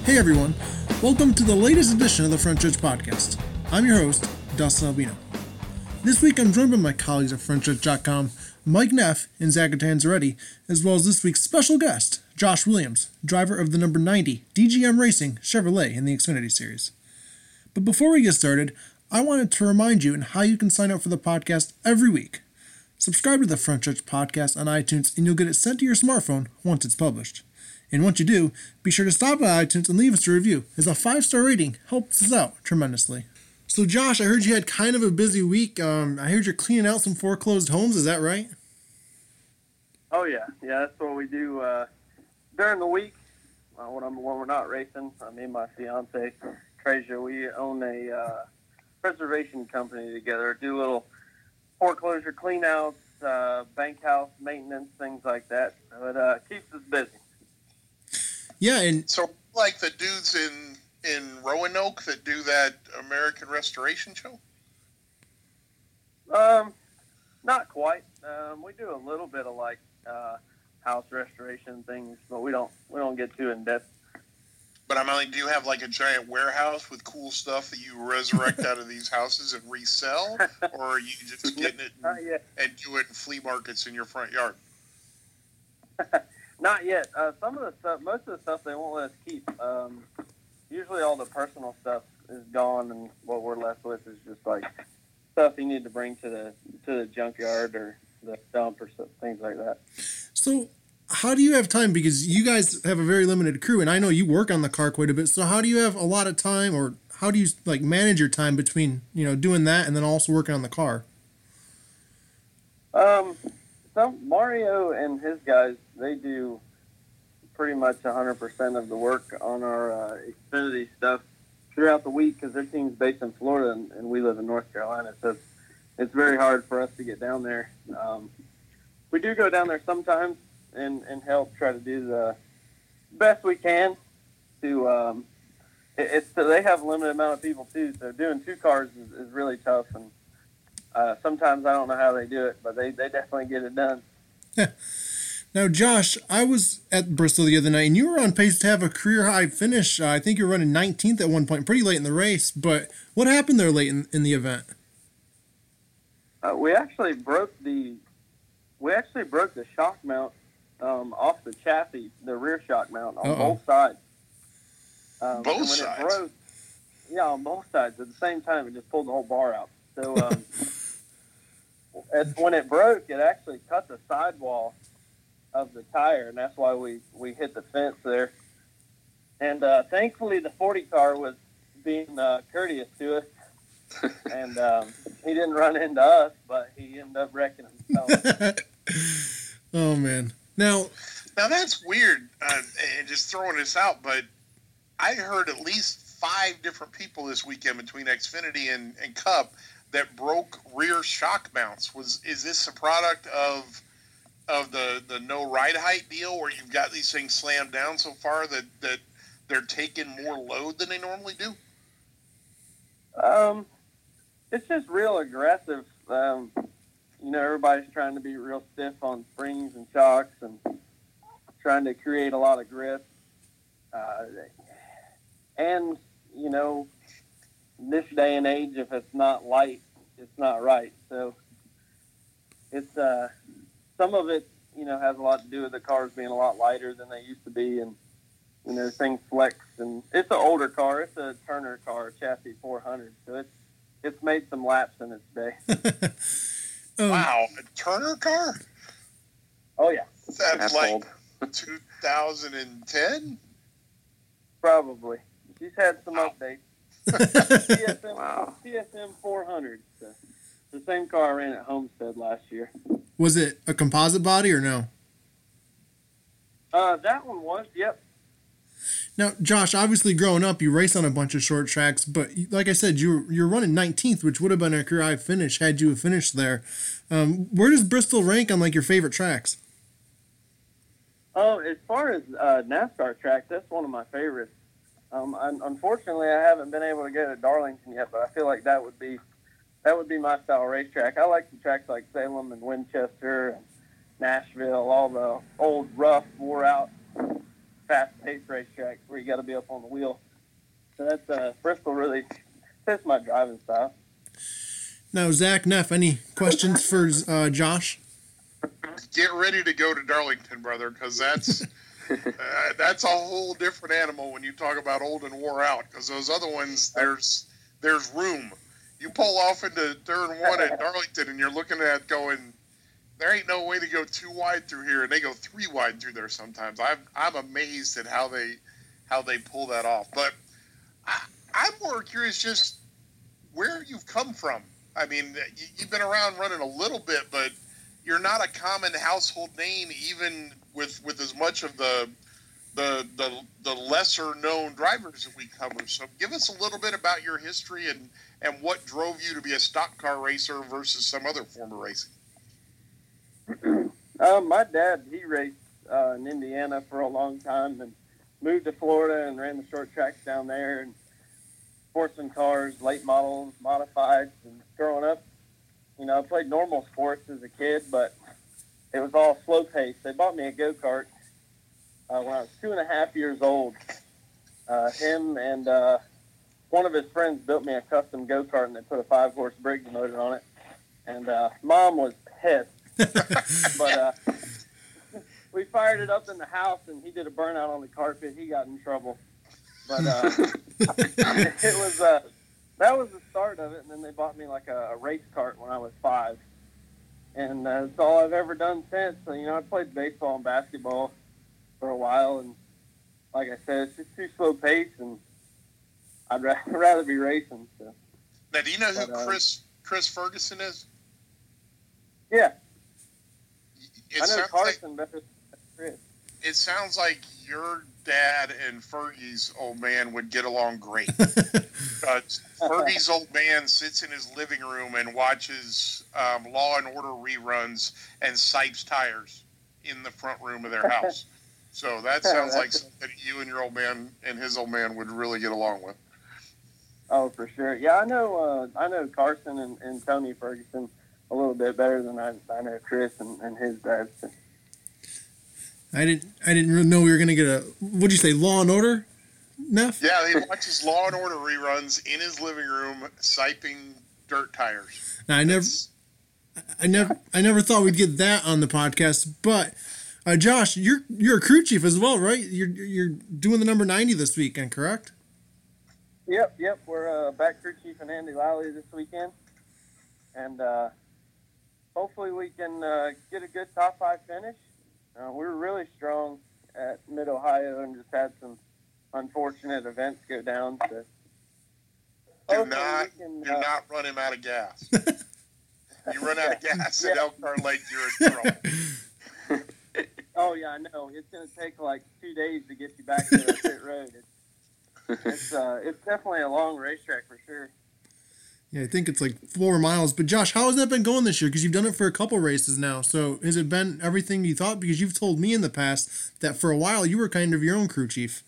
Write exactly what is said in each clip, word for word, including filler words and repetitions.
Hey everyone, welcome to the latest edition of the Front Stretch Podcast. I'm your host, Dustin Albino. This week I'm joined by my colleagues at front stretch dot com, Mike Neff and Zach Tanzaretti, as well as this week's special guest, Josh Williams, driver of the number ninety D G M Racing Chevrolet in the Xfinity Series. But before we get started, I wanted to remind you on how you can sign up for the podcast every week. Subscribe to the Front Stretch Podcast on iTunes and you'll get it sent to your smartphone once it's published. And once you do, be sure to stop by iTunes and leave us a review, as a five-star rating helps us out tremendously. So Josh, I heard you had kind of a busy week. Um, I heard you're cleaning out some foreclosed homes, is that right? Oh yeah, yeah, that's what we do uh, during the week uh, when, I'm, when we're not racing. Uh, me and my fiance, Treasure, we own a uh, preservation company together, do little foreclosure cleanouts, uh, bank house maintenance, things like that. So it uh, keeps us busy. Yeah, and so like the dudes in in Roanoke that do that American Restoration show? Um, not quite. Um, we do a little bit of like uh, house restoration things, but we don't we don't get too in depth. But I'm like, do you have like a giant warehouse with cool stuff that you resurrect out of these houses and resell, or are you just getting it and, and do it in flea markets in your front yard? Not yet. Uh, some of the stuff, most of the stuff they won't let us keep. Um, usually all the personal stuff is gone, and what we're left with is just like stuff you need to bring to the to the junkyard or the dump or stuff, things like that. So how do you have time? Because you guys have a very limited crew, and I know you work on the car quite a bit. So how do you have a lot of time, or how do you like manage your time between, you know, doing that and then also working on the car? Um, some Mario and his guys, they do pretty much one hundred percent of the work on our uh, Xfinity stuff throughout the week because their team's based in Florida and, and we live in North Carolina, so it's, it's very hard for us to get down there. Um, we do go down there sometimes and, and help try to do the best we can to um, it, it's they have a limited amount of people too, so doing two cars is, is really tough, and uh, sometimes I don't know how they do it, but they, they definitely get it done. Now, Josh, I was at Bristol the other night, and you were on pace to have a career-high finish. Uh, I think you were running nineteenth at one point, pretty late in the race. But what happened there late in, in the event? Uh, we actually broke the we actually broke the shock mount um, off the chassis, the rear shock mount on Uh-oh. both sides. Um, both and when sides. It broke, yeah, on both sides at the same time. It just pulled the whole bar out. So um, as, when it broke, it actually cut the sidewall of the tire, and that's why we, we hit the fence there. And uh, thankfully, the forty car was being uh, courteous to us, and um, he didn't run into us, but he ended up wrecking himself. Oh man! Now, now that's weird. Uh, and just throwing this out, but I heard at least five different people this weekend between Xfinity and, and Cup that broke rear shock mounts. Was is this a product of of the, the no ride height deal where you've got these things slammed down so far that, that they're taking more load than they normally do? Um, it's just real aggressive. Um, you know, everybody's trying to be real stiff on springs and shocks and trying to create a lot of grip. Uh, and, you know, this day and age, if it's not light, it's not right. So it's, uh, some of it, you know, has a lot to do with the cars being a lot lighter than they used to be, and you know, things flex. And it's an older car; it's a Turner car, a chassis four hundred, so it's it's made some laps in its day. um, wow, a Turner car? Oh yeah, that's, that's like old. two thousand ten. Probably. She's had some wow. updates. T S M, wow. T S M four hundred. So the same car I ran at Homestead last year. Was it a composite body or no? Uh, that one was, yep. Now, Josh, obviously growing up, you raced on a bunch of short tracks, but like I said, you were, you're running nineteenth, which would have been a career high finish had you have finished there. Um, where does Bristol rank on like your favorite tracks? Oh, as far as uh, NASCAR tracks, that's one of my favorites. Um, I, unfortunately, I haven't been able to go to Darlington yet, but I feel like that would be that would be my style racetrack. I like the tracks like Salem and Winchester and Nashville, all the old, rough, wore-out fast-paced racetracks where you got to be up on the wheel. So that's uh, Bristol really fits my driving style. Now, Zach, Neff, any questions for uh, Josh? Get ready to go to Darlington, brother, because that's uh, that's a whole different animal when you talk about old and wore out. Because those other ones, there's there's room. You pull off into turn one at Darlington, and you're looking at going, there ain't no way to go too wide through here, and they go three wide through there sometimes. I'm I'm amazed at how they how they pull that off. But I, I'm more curious just where you've come from. I mean, you, you've been around running a little bit, but you're not a common household name, even with, with as much of the the the, the lesser known drivers that we cover. So give us a little bit about your history and, and what drove you to be a stock car racer versus some other form of racing. um, my dad, he raced uh, in Indiana for a long time and moved to Florida and ran the short tracks down there and sportsman cars, late models, modifieds. And growing up, you know, I played normal sports as a kid, but it was all slow pace. They bought me a go-kart uh, when I was two and a half years old. Uh, him and uh, one of his friends built me a custom go-kart, and they put a five-horse Briggs motor on it. And uh, Mom was pissed. but uh, we fired it up in the house, and he did a burnout on the carpet. He got in trouble. But uh, it was uh, that was the start of it, and then they bought me like a, a race cart when I was five, and uh, that's all I've ever done since. So, you know, I played baseball and basketball for a while, and like I said, it's just too slow pace, and I'd ra- rather be racing. So. Now, do you know who but, uh, Chris Chris Ferguson is? Yeah, It I know sounds Carson like, better than Chris. It sounds like your dad and Fergie's old man would get along great. uh, Fergie's old man sits in his living room and watches um, Law and Order reruns and sipes tires in the front room of their house. So that sounds like something you and your old man and his old man would really get along with. Oh, for sure. Yeah, I know. Uh, I know Carson and, and Tony Ferguson a little bit better than I, I know Chris and, and his dad. I didn't. I didn't really know we were gonna get a. What'd you say? Law and Order, Neff? Yeah, he watches Law and Order reruns in his living room, siping dirt tires. Now, I never. I never. I never thought we'd get that on the podcast. But, uh, Josh, you're you're a crew chief as well, right? You're you're doing the number ninety this weekend, correct? Yep, yep. We're uh, back crew chief and Andy Lally this weekend, and uh, hopefully we can uh, get a good top five finish. Uh, we were really strong at Mid-Ohio and just had some unfortunate events go down. So do not, can, do uh, not run him out of gas. You run out of gas at Elkhart Lake, you're in trouble. Oh, yeah, I know. It's going to take like two days to get you back to the pit road. It's, it's, uh, it's definitely a long racetrack for sure. Yeah, I think it's like four miles. But Josh, how has that been going this year? Because you've done it for a couple races now. So has it been everything you thought? Because you've told me in the past that for a while you were kind of your own crew chief.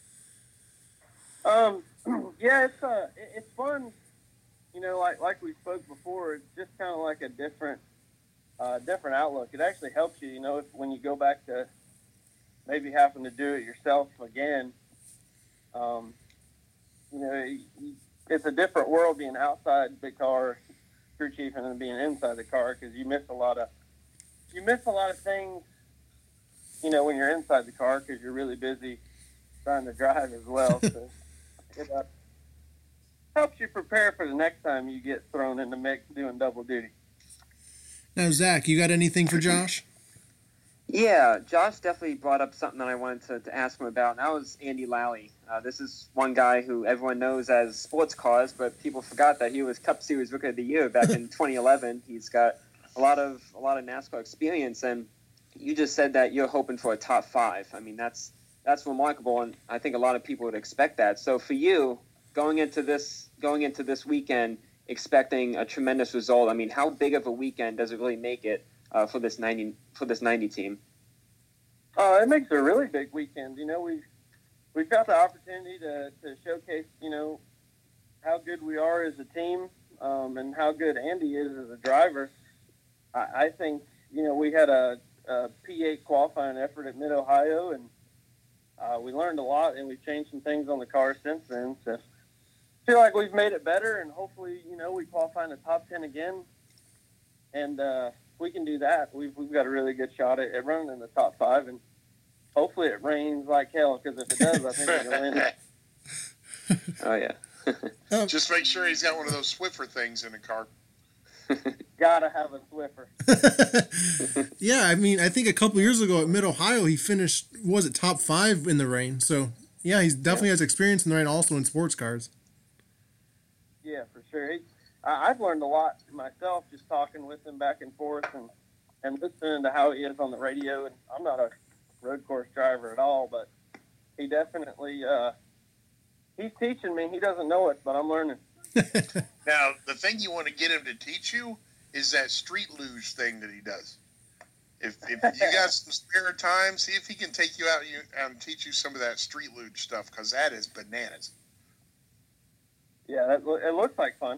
Um, yeah, it's uh, it's fun. You know, like like we spoke before, it's just kind of like a different, uh, different outlook. It actually helps you. You know, if, when you go back to maybe having to do it yourself again. Um, you know. You, It's a different world being outside the car, crew chief, and then being inside the car because you miss a lot of you miss a lot of things. You know, when you're inside the car because you're really busy trying to drive as well. So it uh, helps you prepare for the next time you get thrown in the mix doing double duty. Now, Zach, you got anything for Josh? Yeah, Josh definitely brought up something that I wanted to, to ask him about, and that was Andy Lally. Uh, this is one guy who everyone knows as sports cars, but people forgot that he was Cup Series Rookie of the Year back in twenty eleven. He's got a lot of a lot of NASCAR experience, and you just said that you're hoping for a top five. I mean, that's that's remarkable, and I think a lot of people would expect that. So for you, going into this going into this weekend, expecting a tremendous result, I mean, how big of a weekend does it really make it uh, for this ninety for this ninety team? Uh, it makes it a really big weekend. You know, we've we've got the opportunity to, to showcase, you know, how good we are as a team, um, and how good Andy is as a driver. I, I think, you know, we had a, a P eight qualifying effort at Mid-Ohio, and uh, we learned a lot, and we've changed some things on the car since then. So I feel like we've made it better, and hopefully, you know, we qualify in the top ten again. And uh, if we can do that, we've, we've got a really good shot at, at running in the top five. And hopefully it rains like hell, because if it does, I think we're going to win. Oh, yeah. Um, Just make sure he's got one of those Swiffer things in the car. Gotta have a Swiffer. yeah, I mean, I think a couple years ago at Mid-Ohio, he finished, was it top five in the rain? So, yeah, he definitely yeah. has experience in the rain also in sports cars. Yeah, for sure. He, I, I've learned a lot myself just talking with him back and forth and, and listening to how he is on the radio. And I'm not a road course driver at all, but he definitely, uh, he's teaching me. He doesn't know it, but I'm learning. Now, the thing you want to get him to teach you is that street luge thing that he does. If, if you got some spare time, see if he can take you out and teach you some of that street luge stuff, because that is bananas. Yeah, that, it looks like fun.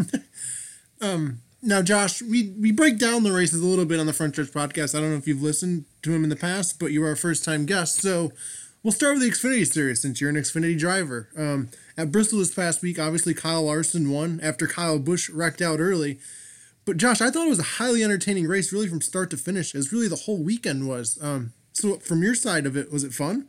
um, now, Josh, we, we break down the races a little bit on the Front Stretch podcast. I don't know if you've listened to him in the past, but you are our first-time guest, so we'll start with the Xfinity Series since you're an Xfinity driver. Um, at Bristol this past week, obviously Kyle Larson won after Kyle Busch wrecked out early. But Josh, I thought it was a highly entertaining race, really from start to finish, as really the whole weekend was. Um, so from your side of it, was it fun?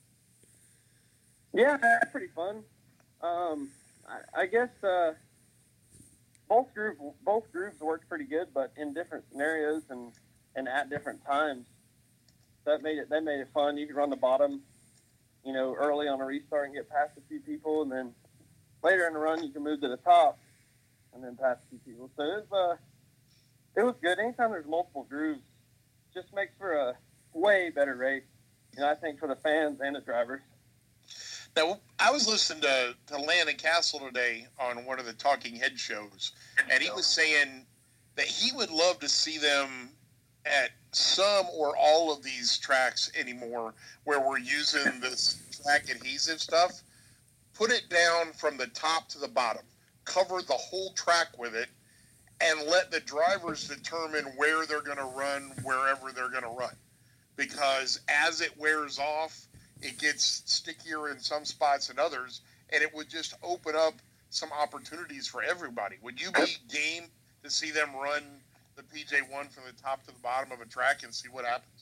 Yeah, pretty fun. Um, I, I guess uh, both groups both groups worked pretty good, but in different scenarios and, and at different times. That made it that made it fun. You could run the bottom, you know, early on a restart and get past a few people, and then later in the run you can move to the top and then pass a few people. So it was uh, it was good. Anytime there's multiple grooves, just makes for a way better race. You know, I think for the fans and the drivers. Now, I was listening to, to Landon Castle today on one of the Talking Head shows, and he was saying that he would love to see them at some or all of these tracks anymore where we're using this track adhesive stuff. Put it down from the top to the bottom. Cover the whole track with it, and let the drivers determine where they're going to run wherever they're going to run. Because as it wears off, it gets stickier in some spots than others, and it would just open up some opportunities for everybody. Would you be game to see them run the P J one from the top to the bottom of a track and see what happens?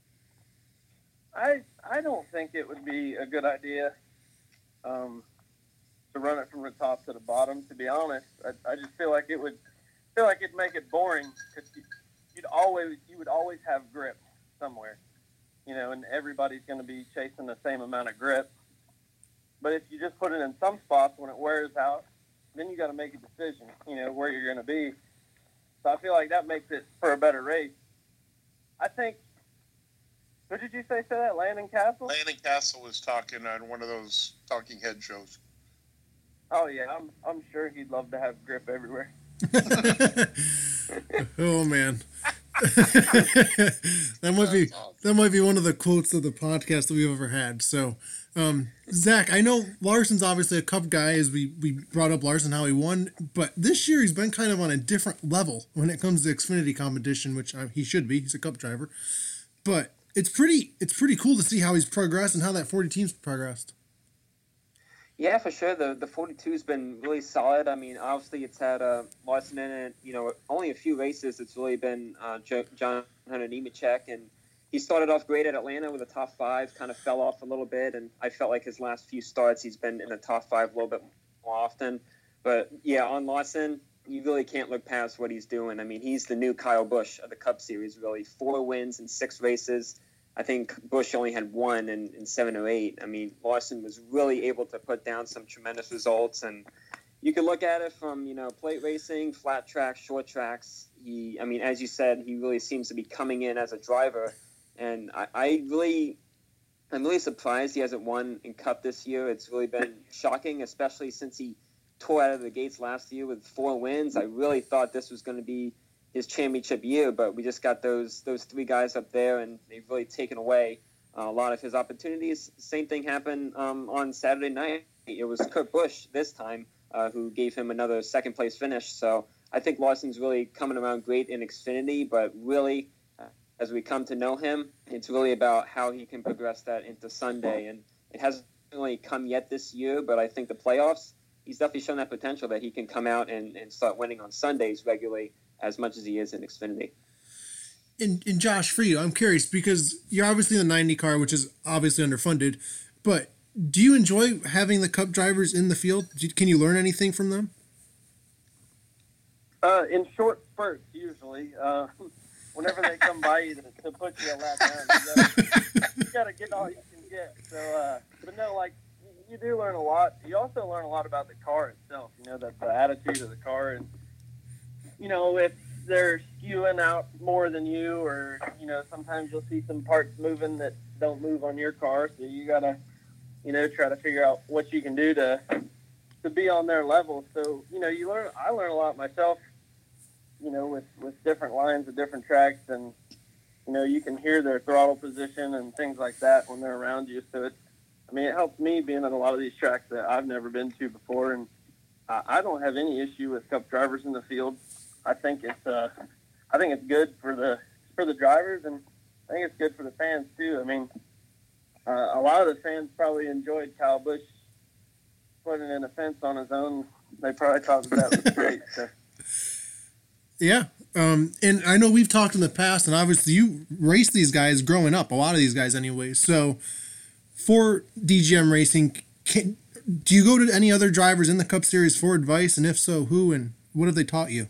I I don't think it would be a good idea um, to run it from the top to the bottom. To be honest, I, I just feel like it would feel like it'd make it boring because you, you'd always you would always have grip somewhere. You know, and everybody's going to be chasing the same amount of grip. But if you just put it in some spots when it wears out, then you got to make a decision, you know, where you're going to be. So I feel like that makes it for a better race. I think, who did you say said that? Landon Castle? Landon Castle was talking on one of those Talking Head shows. Oh, yeah, I'm I'm sure he'd love to have grip everywhere. Oh, man. that might be that might be one of the quotes of the podcast that we've ever had. So, um, Zach, I know Larson's obviously a Cup guy, as we, we brought up Larson how he won, but this year he's been kind of on a different level when it comes to Xfinity competition, which uh, he should be. He's a Cup driver, but it's pretty it's pretty cool to see how he's progressed and how that forty teams progressed. Yeah, for sure. The the forty-two has been really solid. I mean, obviously it's had uh, Larson in it. You know, only a few races. It's really been uh, John Hunter Nemechek, and he started off great at Atlanta with a top five. Kind of fell off a little bit, and I felt like his last few starts he's been in the top five a little bit more often. But yeah, on Larson, you really can't look past what he's doing. I mean, he's the new Kyle Busch of the Cup Series. Really, four wins in six races. I think Busch only had one in, in seven or eight. I mean, Larson was really able to put down some tremendous results, and you can look at it from, you know, plate racing, flat tracks, short tracks. He, I mean, as you said, he really seems to be coming in as a driver, and I, I really, I'm really surprised he hasn't won in Cup this year. It's really been shocking, especially since he tore out of the gates last year with four wins. I really thought this was going to be his championship year, but we just got those those three guys up there, and they've really taken away uh, a lot of his opportunities. Same thing happened um, on Saturday night. It was Kurt Busch this time uh, who gave him another second place finish. So I think Larson's really coming around great in Xfinity, but really uh, as we come to know him, it's really about how he can progress that into Sunday. And it hasn't really come yet this year, but I think the playoffs, he's definitely shown that potential that he can come out and, and start winning on Sundays regularly as much as he is in Xfinity. And, and Josh, for you, I'm curious because you're obviously in the ninety car, which is obviously underfunded, but do you enjoy having the Cup drivers in the field? Can you learn anything from them? Uh, in short spurts, usually. Uh, whenever they come by you to, to put you a lap down, you gotta, you gotta get all you can get. So, uh, but no, like, you do learn a lot. You also learn a lot about the car itself, you know, the, the attitude of the car. And, you know, if they're skewing out more than you, or, you know, sometimes you'll see some parts moving that don't move on your car. So you got to, you know, try to figure out what you can do to to be on their level. So, you know, you learn, I learn a lot myself, you know, with, with different lines of different tracks, and, you know, you can hear their throttle position and things like that when they're around you. So it's, I mean, it helps me being at a lot of these tracks that I've never been to before. And I, I don't have any issue with Cup drivers in the field. I think it's, uh, I think it's good for the, for the drivers, and I think it's good for the fans too. I mean, uh, a lot of the fans probably enjoyed Kyle Busch putting in a fence on his own. They probably thought that, that was great. So. Yeah. Um, and I know we've talked in the past, and obviously you raced these guys growing up, a lot of these guys anyway. So for D G M Racing, can, do you go to any other drivers in the Cup Series for advice? And if so, who and what have they taught you?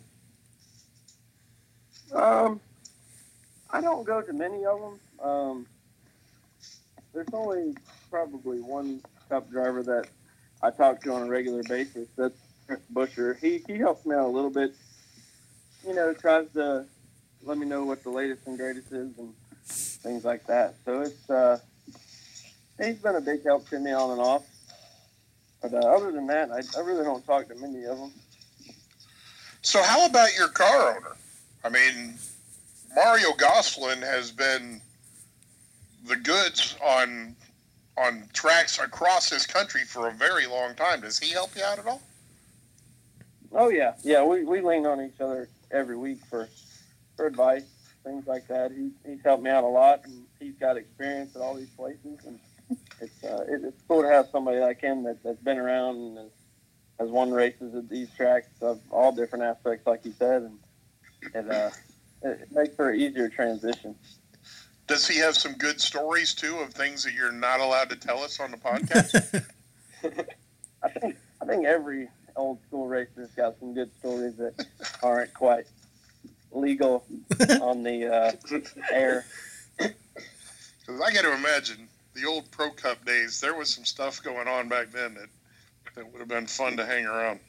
Um, I don't go to many of them. Um, there's only probably one Cup driver that I talk to on a regular basis. That's Chris Buescher. He he helps me out a little bit. You know, tries to let me know what the latest and greatest is and things like that. So it's uh, he's been a big help to me on and off. But uh, other than that, I, I really don't talk to many of them. So how about your car owner? I mean, Mario Gosselin has been the goods on on tracks across this country for a very long time. Does he help you out at all? Oh, yeah. Yeah, we, we lean on each other every week for, for advice, things like that. He, he's helped me out a lot, and he's got experience at all these places. And it's uh, it, it's cool to have somebody like him that, that's been around and has, has won races at these tracks of all different aspects, like you said, and it, uh, it makes for an easier transition. Does he have some good stories, too, of things that you're not allowed to tell us on the podcast? I think I think every old school racer's got some good stories that aren't quite legal on the uh, air. Because I got to imagine the old Pro Cup days, there was some stuff going on back then that, that would have been fun to hang around.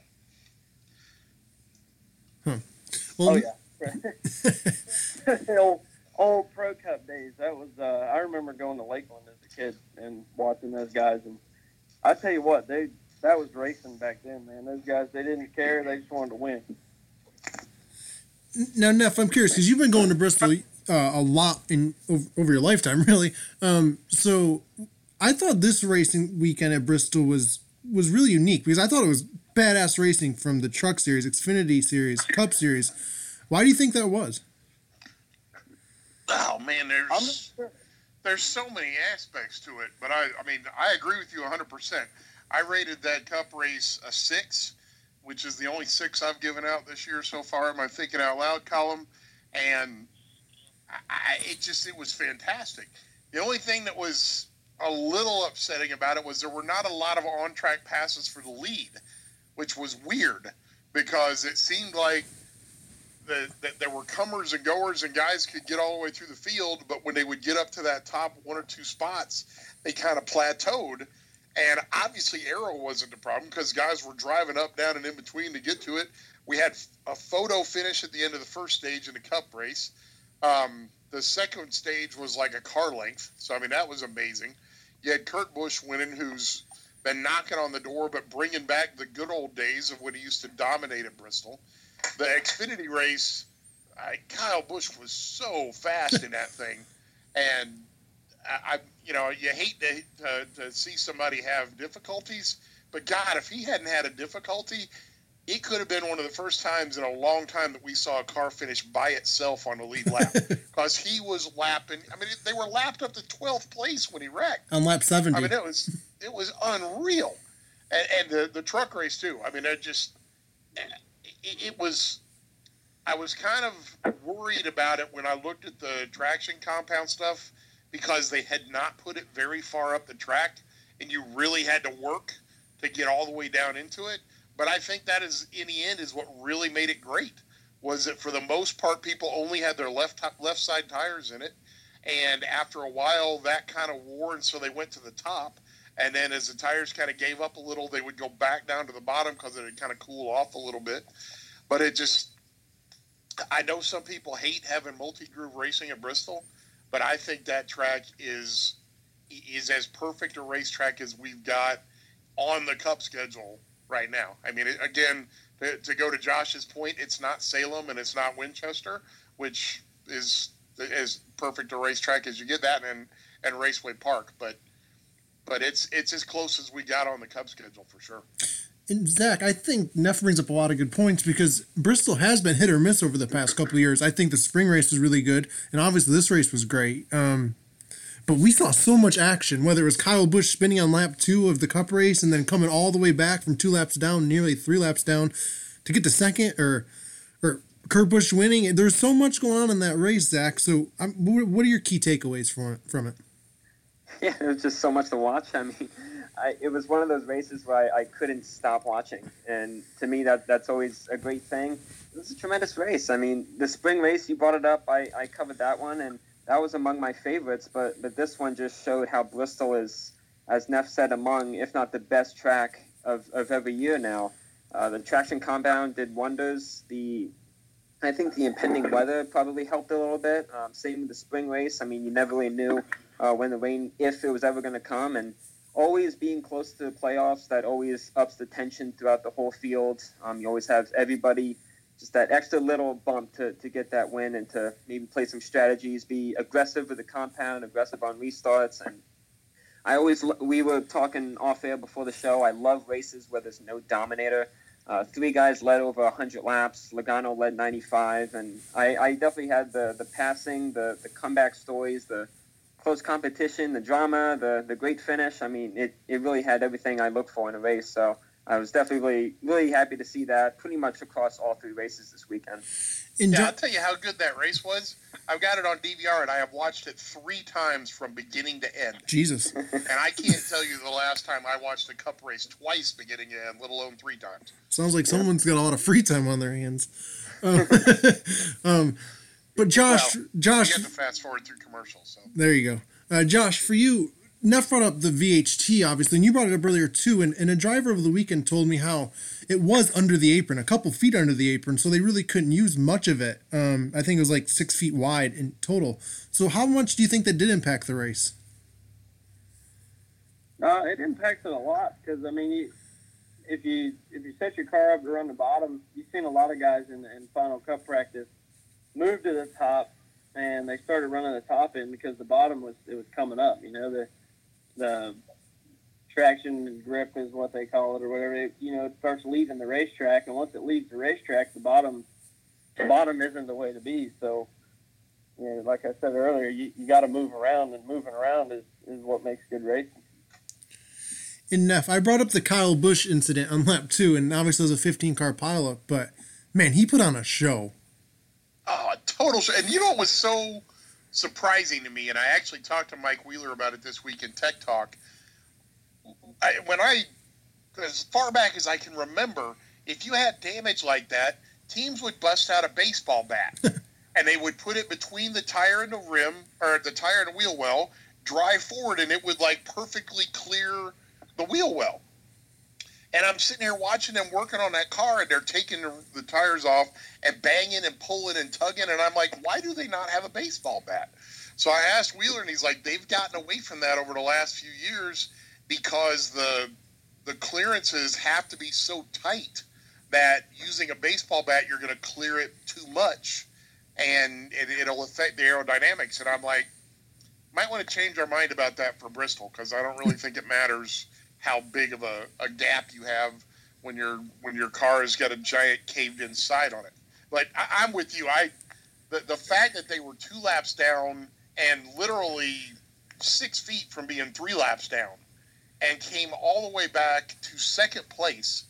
Huh. Well, oh, yeah. the old, old Pro Cup days. That was, uh, I remember going to Lakeland as a kid and watching those guys. And I tell you what, they that was racing back then, man. Those guys, they didn't care. They just wanted to win. Now, Neff, I'm curious because you've been going to Bristol uh, a lot in over, over your lifetime, really. Um, so I thought this racing weekend at Bristol was was really unique because I thought it was badass racing from the Truck Series, Xfinity Series, Cup Series. Why do you think that was? Oh man, there's sure. there's so many aspects to it, but I I mean I agree with you one hundred percent. I rated that Cup race a six, which is the only six I've given out this year so far in my Thinking Out Loud column, and I, it just it was fantastic. The only thing that was a little upsetting about it was there were not a lot of on-track passes for the lead, which was weird because it seemed like that the, there were comers and goers and guys could get all the way through the field, but when they would get up to that top one or two spots, they kind of plateaued. And obviously aero wasn't the problem because guys were driving up, down, and in between to get to it. We had a photo finish at the end of the first stage in the Cup race. Um, the second stage was like a car length. So, I mean, that was amazing. You had Kurt Busch winning, who's been knocking on the door but bringing back the good old days of when he used to dominate at Bristol. The Xfinity race, I, Kyle Busch was so fast in that thing. And I, you know, you hate to, to to see somebody have difficulties, but God, if he hadn't had a difficulty, it could have been one of the first times in a long time that we saw a car finish by itself on the lead lap because he was lapping. I mean, they were lapped up to twelfth place when he wrecked. On lap seventy. I mean, it was it was unreal. And, and the, the truck race, too. I mean, it just it, it was – I was kind of worried about it when I looked at the traction compound stuff because they had not put it very far up the track, and you really had to work to get all the way down into it. But I think that is, in the end, is what really made it great, was that for the most part, people only had their left left side tires in it. And after a while, that kind of wore, and so they went to the top. And then as the tires kind of gave up a little, they would go back down to the bottom because it would kind of cool off a little bit. But it just – I know some people hate having multi-groove racing at Bristol, but I think that track is is as perfect a racetrack as we've got on the Cup schedule right now. I mean, it, again, to, to go to Josh's point, it's not Salem and it's not Winchester, which is as perfect a racetrack as you get that, and, and Raceway Park. But but it's it's as close as we got on the Cup schedule for sure. And Zach, I think Neff brings up a lot of good points because Bristol has been hit or miss over the past couple of years. I think the spring race was really good, and obviously this race was great. Um, But we saw so much action, whether it was Kyle Busch spinning on lap two of the Cup race and then coming all the way back from two laps down, nearly three laps down, to get to second, or or Kurt Busch winning. There's so much going on in that race, Zach. So um, what are your key takeaways from it, from it? Yeah, it was just so much to watch. I mean, I, it was one of those races where I, I couldn't stop watching. And to me, that that's always a great thing. It was a tremendous race. I mean, the spring race, you brought it up. I, I covered that one, and that was among my favorites, but but this one just showed how Bristol is, as Neff said, among, if not the best track of, of every year now. Uh, the traction compound did wonders. The I think the impending weather probably helped a little bit. Um, same with the spring race. I mean, you never really knew uh, when the rain, if it was ever going to come, and always being close to the playoffs, that always ups the tension throughout the whole field. Um, you always have everybody just that extra little bump to, to get that win and to maybe play some strategies, be aggressive with the compound, aggressive on restarts. And I always, we were talking off air before the show, I love races where there's no dominator. Uh, three guys led over one hundred laps. Logano led ninety-five. And I, I definitely had the, the passing, the, the comeback stories, the close competition, the drama, the, the great finish. I mean, it, it really had everything I look for in a race. So I was definitely really, really happy to see that pretty much across all three races this weekend. Yeah, I'll tell you how good that race was. I've got it on D V R, and I have watched it three times from beginning to end. Jesus. And I can't tell you the last time I watched a Cup race twice beginning to end, let alone three times. Sounds like someone's got a lot of free time on their hands. Um, um, but Josh, well, Josh, you get to fast forward through commercials. So there you go. Uh, Josh, for you, Neff brought up the V H T, obviously, and you brought it up earlier, too, and, and a driver of the weekend told me how it was under the apron, a couple feet under the apron, so they really couldn't use much of it. Um, I think it was like six feet wide in total. So how much do you think that did impact the race? Uh, it impacts it a lot because, I mean, you, if you if you set your car up to run the bottom, you've seen a lot of guys in, in Final Cup practice move to the top, and they started running the top in because the bottom was it was coming up. You know, the the traction and grip is what they call it or whatever. It, you know, it starts leaving the racetrack, and once it leaves the racetrack, the bottom the bottom isn't the way to be. So, you know, like I said earlier, you, you got to move around, and moving around is, is what makes good racing. In Neff, I brought up the Kyle Busch incident on lap two, and obviously it was a fifteen-car pileup, but, man, he put on a show. Oh, a total show. And you know what was so surprising to me, and I actually talked to Mike Wheeler about it this week in Tech Talk. I, when I, as far back as I can remember, if you had damage like that, teams would bust out a baseball bat, and they would put it between the tire and the rim, or the tire and the wheel well, drive forward, and it would, like, perfectly clear the wheel well. And I'm sitting here watching them working on that car, and they're taking the, the tires off and banging and pulling and tugging. And I'm like, why do they not have a baseball bat? So I asked Wheeler, and he's like, they've gotten away from that over the last few years because the the clearances have to be so tight that using a baseball bat, you're going to clear it too much, and it, it'll affect the aerodynamics. And I'm like, might want to change our mind about that for Bristol, because I don't really think it matters how big of a, a gap you have when your when your car has got a giant caved-in side on it. But I, I'm with you. I the the fact that they were two laps down and literally six feet from being three laps down, and came all the way back to second place.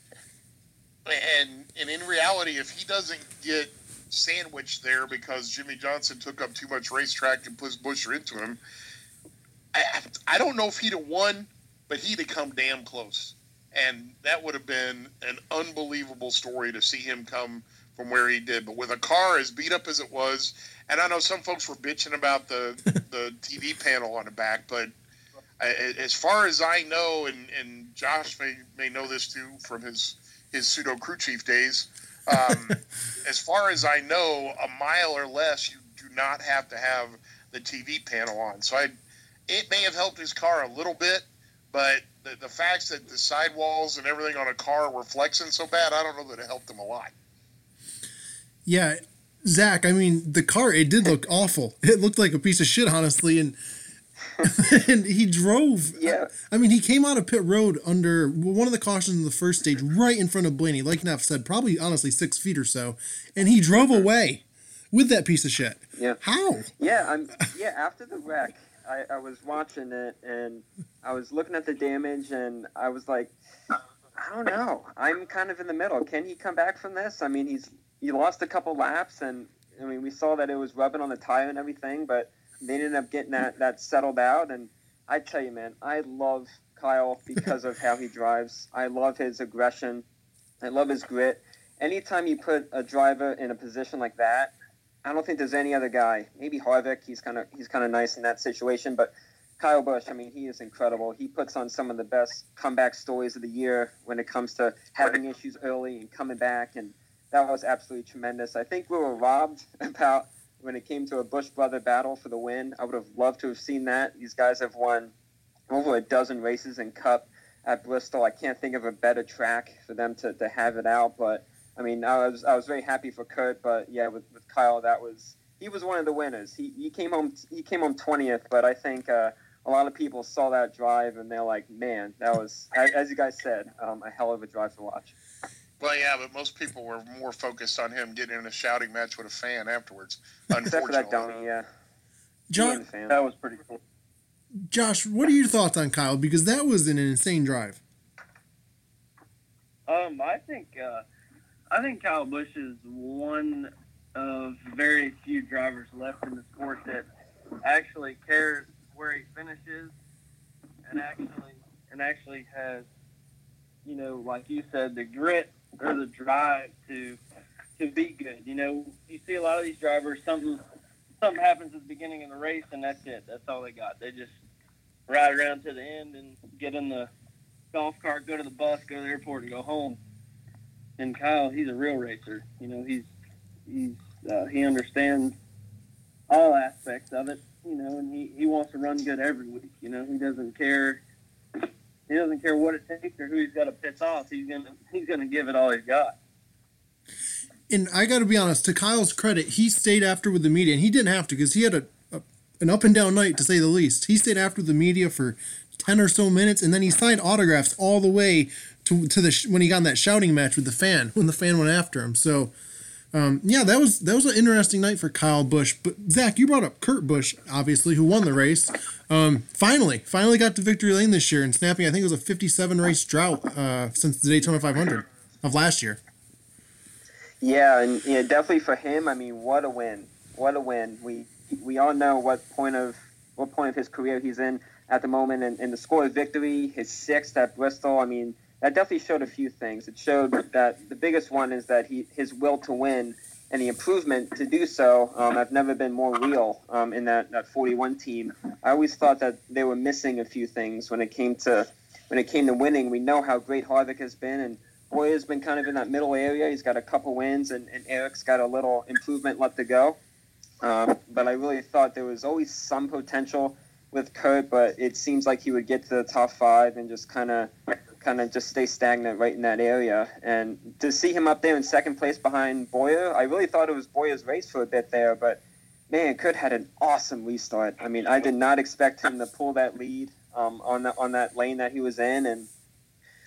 And and in reality, if he doesn't get sandwiched there because Jimmy Johnson took up too much racetrack and pushed Buescher into him, I, I don't know if he'd have won, but he'd have come damn close. And that would have been an unbelievable story to see him come from where he did. But with a car as beat up as it was, and I know some folks were bitching about the, the T V panel on the back, but as far as I know, and, and Josh may, may know this too from his, his pseudo crew chief days, um, as far as I know, a mile or less, you do not have to have the T V panel on. So I, it may have helped his car a little bit, but the, the facts that the sidewalls and everything on a car were flexing so bad, I don't know that it helped him a lot. Yeah, Zach, I mean, the car, it did look awful. It looked like a piece of shit, honestly, and and he drove. Yeah. I mean, he came out of pit road under one of the cautions in the first stage, right in front of Blaney, like Neff said, probably, honestly, six feet or so, and he drove away with that piece of shit. Yeah. How? Yeah, I'm, yeah, after the wreck, I, I was watching it, and I was looking at the damage, and I was like, I don't know. I'm kind of in the middle. Can he come back from this? I mean, he's he lost a couple laps, and, I mean, we saw that it was rubbing on the tire and everything, but they ended up getting that, that settled out, and I tell you, man, I love Kyle because of how he drives. I love his aggression. I love his grit. Anytime you put a driver in a position like that, I don't think there's any other guy. Maybe Harvick, he's kind of he's kind of nice in that situation, but Kyle Busch, I mean, he is incredible. He puts on some of the best comeback stories of the year when it comes to having issues early and coming back, and that was absolutely tremendous. I think we were robbed about when it came to a Busch brother battle for the win. I would have loved to have seen that. These guys have won over a dozen races in Cup at Bristol. I can't think of a better track for them to, to have it out, but I mean, I was I was very happy for Kurt, but yeah, with, with Kyle, that was he was one of the winners. He he came home he came home twentieth, but I think uh, a lot of people saw that drive and they're like, man, that was, as you guys said, um, a hell of a drive to watch. Well, yeah, but most people were more focused on him getting in a shouting match with a fan afterwards. Except for that dummy, yeah. John, that was pretty cool. Josh, what are your thoughts on Kyle? Because that was an insane drive. Um, I think uh, I think Kyle Busch is one of very few drivers left in the sport that actually cares where he finishes, and actually and actually has, you know, like you said, the grit or the drive to to be good. You know, you see a lot of these drivers, something something happens at the beginning of the race, and that's it. That's all they got. They just ride around to the end and get in the golf cart, go to the bus, go to the airport, and go home. And Kyle, he's a real racer. You know, he's he's uh, he understands all aspects of it. You know, and he, he wants to run good every week. You know, he doesn't care. He doesn't care what it takes or who he's got to piss off. He's gonna he's gonna give it all he's got. And I got to be honest, to Kyle's credit, he stayed after with the media, and he didn't have to because he had a, a an up and down night to say the least. He stayed after the media for ten or so minutes, and then he signed autographs all the way to to the sh- when he got in that shouting match with the fan when the fan went after him. So. Um, yeah, that was that was an interesting night for Kyle Busch. But Zach, you brought up Kurt Busch, obviously, who won the race. Um, finally, finally got to victory lane this year and snapping, I think it was a fifty-seven race drought uh, since the Daytona five hundred of last year. Yeah, and yeah, definitely for him. I mean, what a win! What a win! We we all know what point of what point of his career he's in at the moment, and, and the score of victory, his sixth at Bristol. I mean, that definitely showed a few things. It showed that the biggest one is that he his will to win and the improvement to do so um, have never been more real um, in that, that forty-one team. I always thought that they were missing a few things when it came to when it came to winning. We know how great Harvick has been, and Boyer's been kind of in that middle area. He's got a couple wins, and, and Eric's got a little improvement left to go. Um, but I really thought there was always some potential with Kurt, but it seems like he would get to the top five and just kind of kind of just stay stagnant right in that area. And to see him up there in second place behind Bowyer, I really thought it was Boyer's race for a bit there, but man, Kurt had an awesome restart. I mean, I did not expect him to pull that lead um, on the, on that lane that he was in, and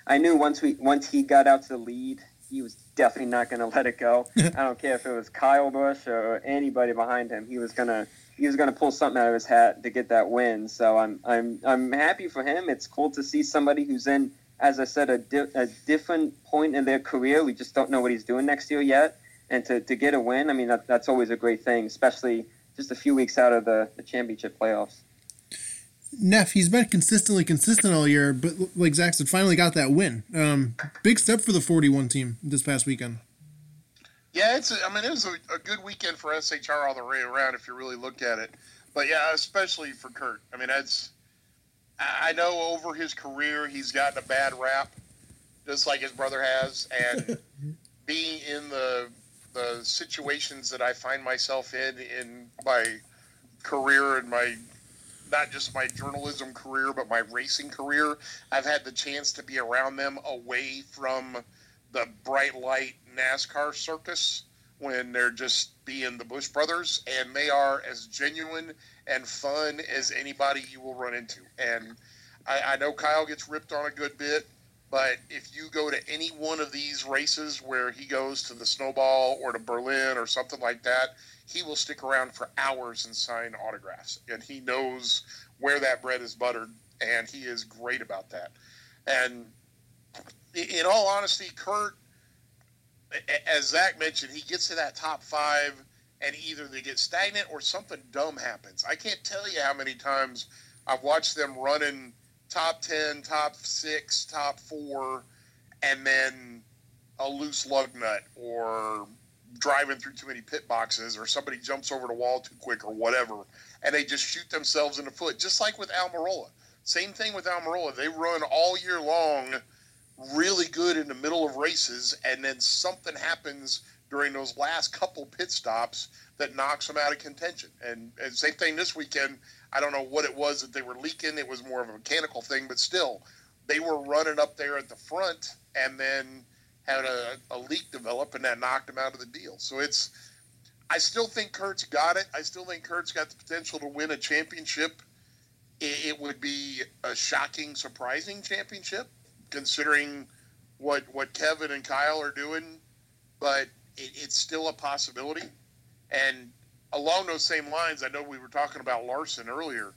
I knew once we once he got out to the lead, he was definitely not going to let it go. I don't care if it was Kyle Busch or anybody behind him. He was gonna he was gonna pull something out of his hat to get that win. So I'm I'm I'm happy for him. It's cool to see somebody who's in, as I said, a, di- a different point in their career. We just don't know what he's doing next year yet. And to, to get a win, I mean, that, that's always a great thing, especially just a few weeks out of the, the championship playoffs. Neff, he's been consistently consistent all year, but like Zach said, finally got that win. Um, big step for the forty-one team this past weekend. Yeah, it's. A, I mean, it was a, a good weekend for S H R all the way around if you really look at it. But yeah, especially for Kurt. I mean, that's. I know over his career he's gotten a bad rap, just like his brother has, and being in the the situations that I find myself in in my career and my. Not just my journalism career, but my racing career. I've had the chance to be around them away from the bright light NASCAR circus when they're just being the Busch brothers, and they are as genuine and fun as anybody you will run into. And I, I know Kyle gets ripped on a good bit, but if you go to any one of these races where he goes to the Snowball or to Berlin or something like that, he will stick around for hours and sign autographs. And he knows where that bread is buttered, and he is great about that. And in all honesty, Kurt, as Zach mentioned, he gets to that top five, and either they get stagnant or something dumb happens. I can't tell you how many times I've watched them running top ten, top six, top four, and then a loose lug nut or driving through too many pit boxes or somebody jumps over the wall too quick or whatever, and they just shoot themselves in the foot, just like with Almirola. Same thing with Almirola. They run all year long really good in the middle of races, and then something happens during those last couple pit stops that knocks them out of contention. And, and same thing this weekend. I don't know what it was that they were leaking. It was more of a mechanical thing, but still, they were running up there at the front and then had a, a leak develop, and that knocked him out of the deal. So it's, I still think Kurt's got it. I still think Kurt's got the potential to win a championship. It, it would be a shocking, surprising championship, considering what what Kevin and Kyle are doing, but it, it's still a possibility. And along those same lines, I know we were talking about Larson earlier.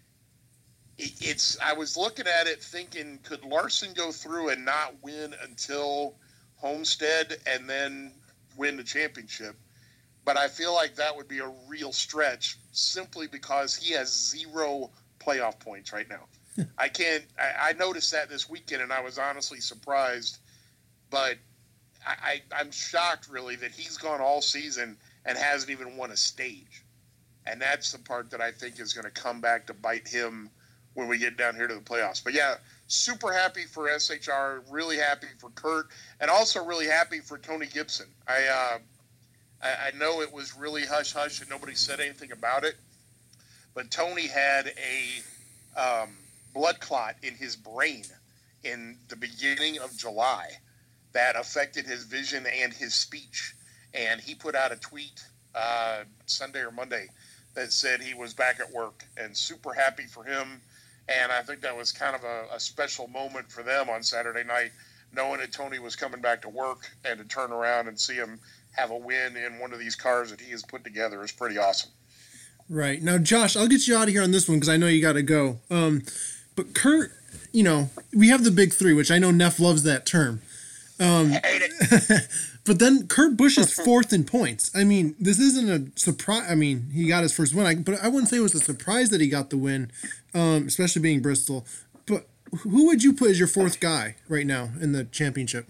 It, it's I was looking at it thinking, could Larson go through and not win until Homestead and then win the championship? But I feel like that would be a real stretch simply because he has zero playoff points right now. I can't I, I noticed that this weekend, and I was honestly surprised, but I, I, I'm shocked really that he's gone all season and hasn't even won a stage. And that's the part that I think is going to come back to bite him when we get down here to the playoffs. But yeah, super happy for S H R, really happy for Kurt, and also really happy for Tony Gibson. I uh, I, I know it was really hush-hush and nobody said anything about it, but Tony had a um, blood clot in his brain in the beginning of July that affected his vision and his speech. And he put out a tweet uh, Sunday or Monday that said he was back at work, and super happy for him. And I think that was kind of a, a special moment for them on Saturday night, knowing that Tony was coming back to work, and to turn around and see him have a win in one of these cars that he has put together is pretty awesome. Right. Now, Josh, I'll get you out of here on this one because I know you got to go. Um, but Kurt, you know, we have the big three, which I know Neff loves that term. Um, Hate it. But then Kurt Busch is fourth in points. I mean, this isn't a surprise. I mean, he got his first win, I, but I wouldn't say it was a surprise that he got the win, um, especially being Bristol. But who would you put as your fourth guy right now in the championship?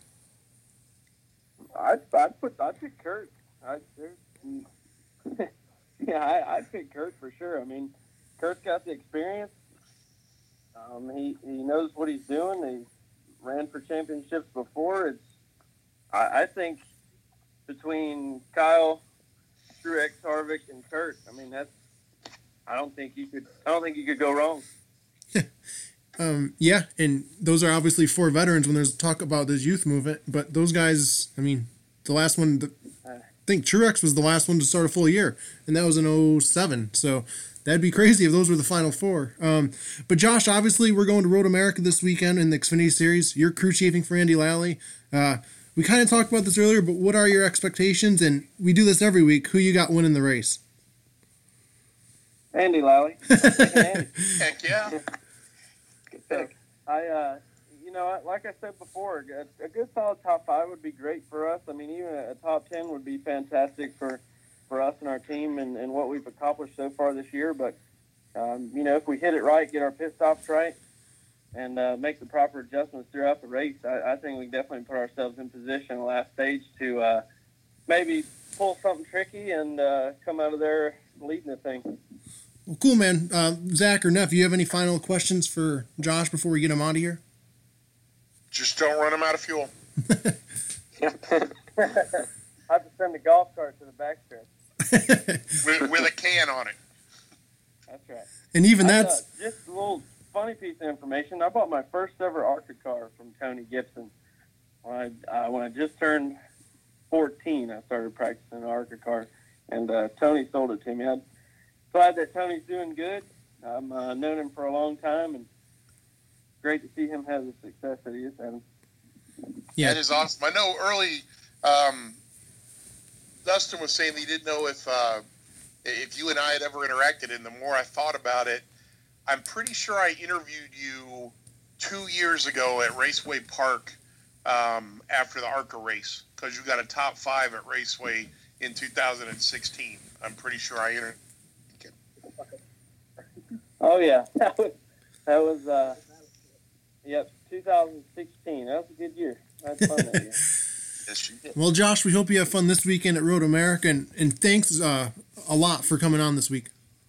I'd, I'd put I'd pick Kurt. I'd, yeah, I, I'd pick Kurt for sure. I mean, Kurt's got the experience. Um, he he knows what he's doing. He ran for championships before. It's I, I think between Kyle, Truex, Harvick, and Kurt, I mean that's I don't think you could I don't think you could go wrong. Um, yeah, and those are obviously four veterans when there's talk about this youth movement. But those guys, I mean, the last one, the, I think Truex was the last one to start a full year, and that was in oh seven. So That'd be crazy if those were the final four. Um, but Josh, obviously, we're going to Road America this weekend in the Xfinity Series. You're crew chiefing for Andy Lally. Uh, we kind of talked about this earlier, but what are your expectations? And we do this every week. Who you got winning the race? Andy Lally. Andy. Heck yeah. Good pick. I, uh, you know, like I said before, a, a good solid top five would be great for us. I mean, even a, a top ten would be fantastic for, for us and our team and, and what we've accomplished so far this year. But, um, you know, if we hit it right, get our pit stops right, and uh, make the proper adjustments throughout the race, I, I think we definitely put ourselves in position in the last stage to uh, maybe pull something tricky and uh, come out of there leading the thing. Well, cool, man. Uh, Zach or Neff, you have any final questions for Josh before we get him out of here? Just don't run him out of fuel. I have to send the golf cart to the backstretch. with, with a can on it. That's right. And even I, that's... Uh, just a little funny piece of information. I bought my first ever ARCA car from Tony Gibson. When I, uh, when I just turned fourteen, I started practicing an ARCA car, and uh, Tony sold it to me. I'm glad that Tony's doing good. I've uh, known him for a long time, and great to see him have the success that he is having. Yeah. That is awesome. I know early, um, Dustin was saying he didn't know if uh, if you and I had ever interacted, and the more I thought about it, I'm pretty sure I interviewed you two years ago at Raceway Park um, after the ARCA race, because you got a top five at Raceway in two thousand sixteen. I'm pretty sure I interviewed. Oh, yeah. That was, that was uh, yep, two thousand sixteen. That was a good year. I had fun that year. Yes, you did. Well, Josh, we hope you have fun this weekend at Road America, and, and thanks uh, a lot for coming on this week.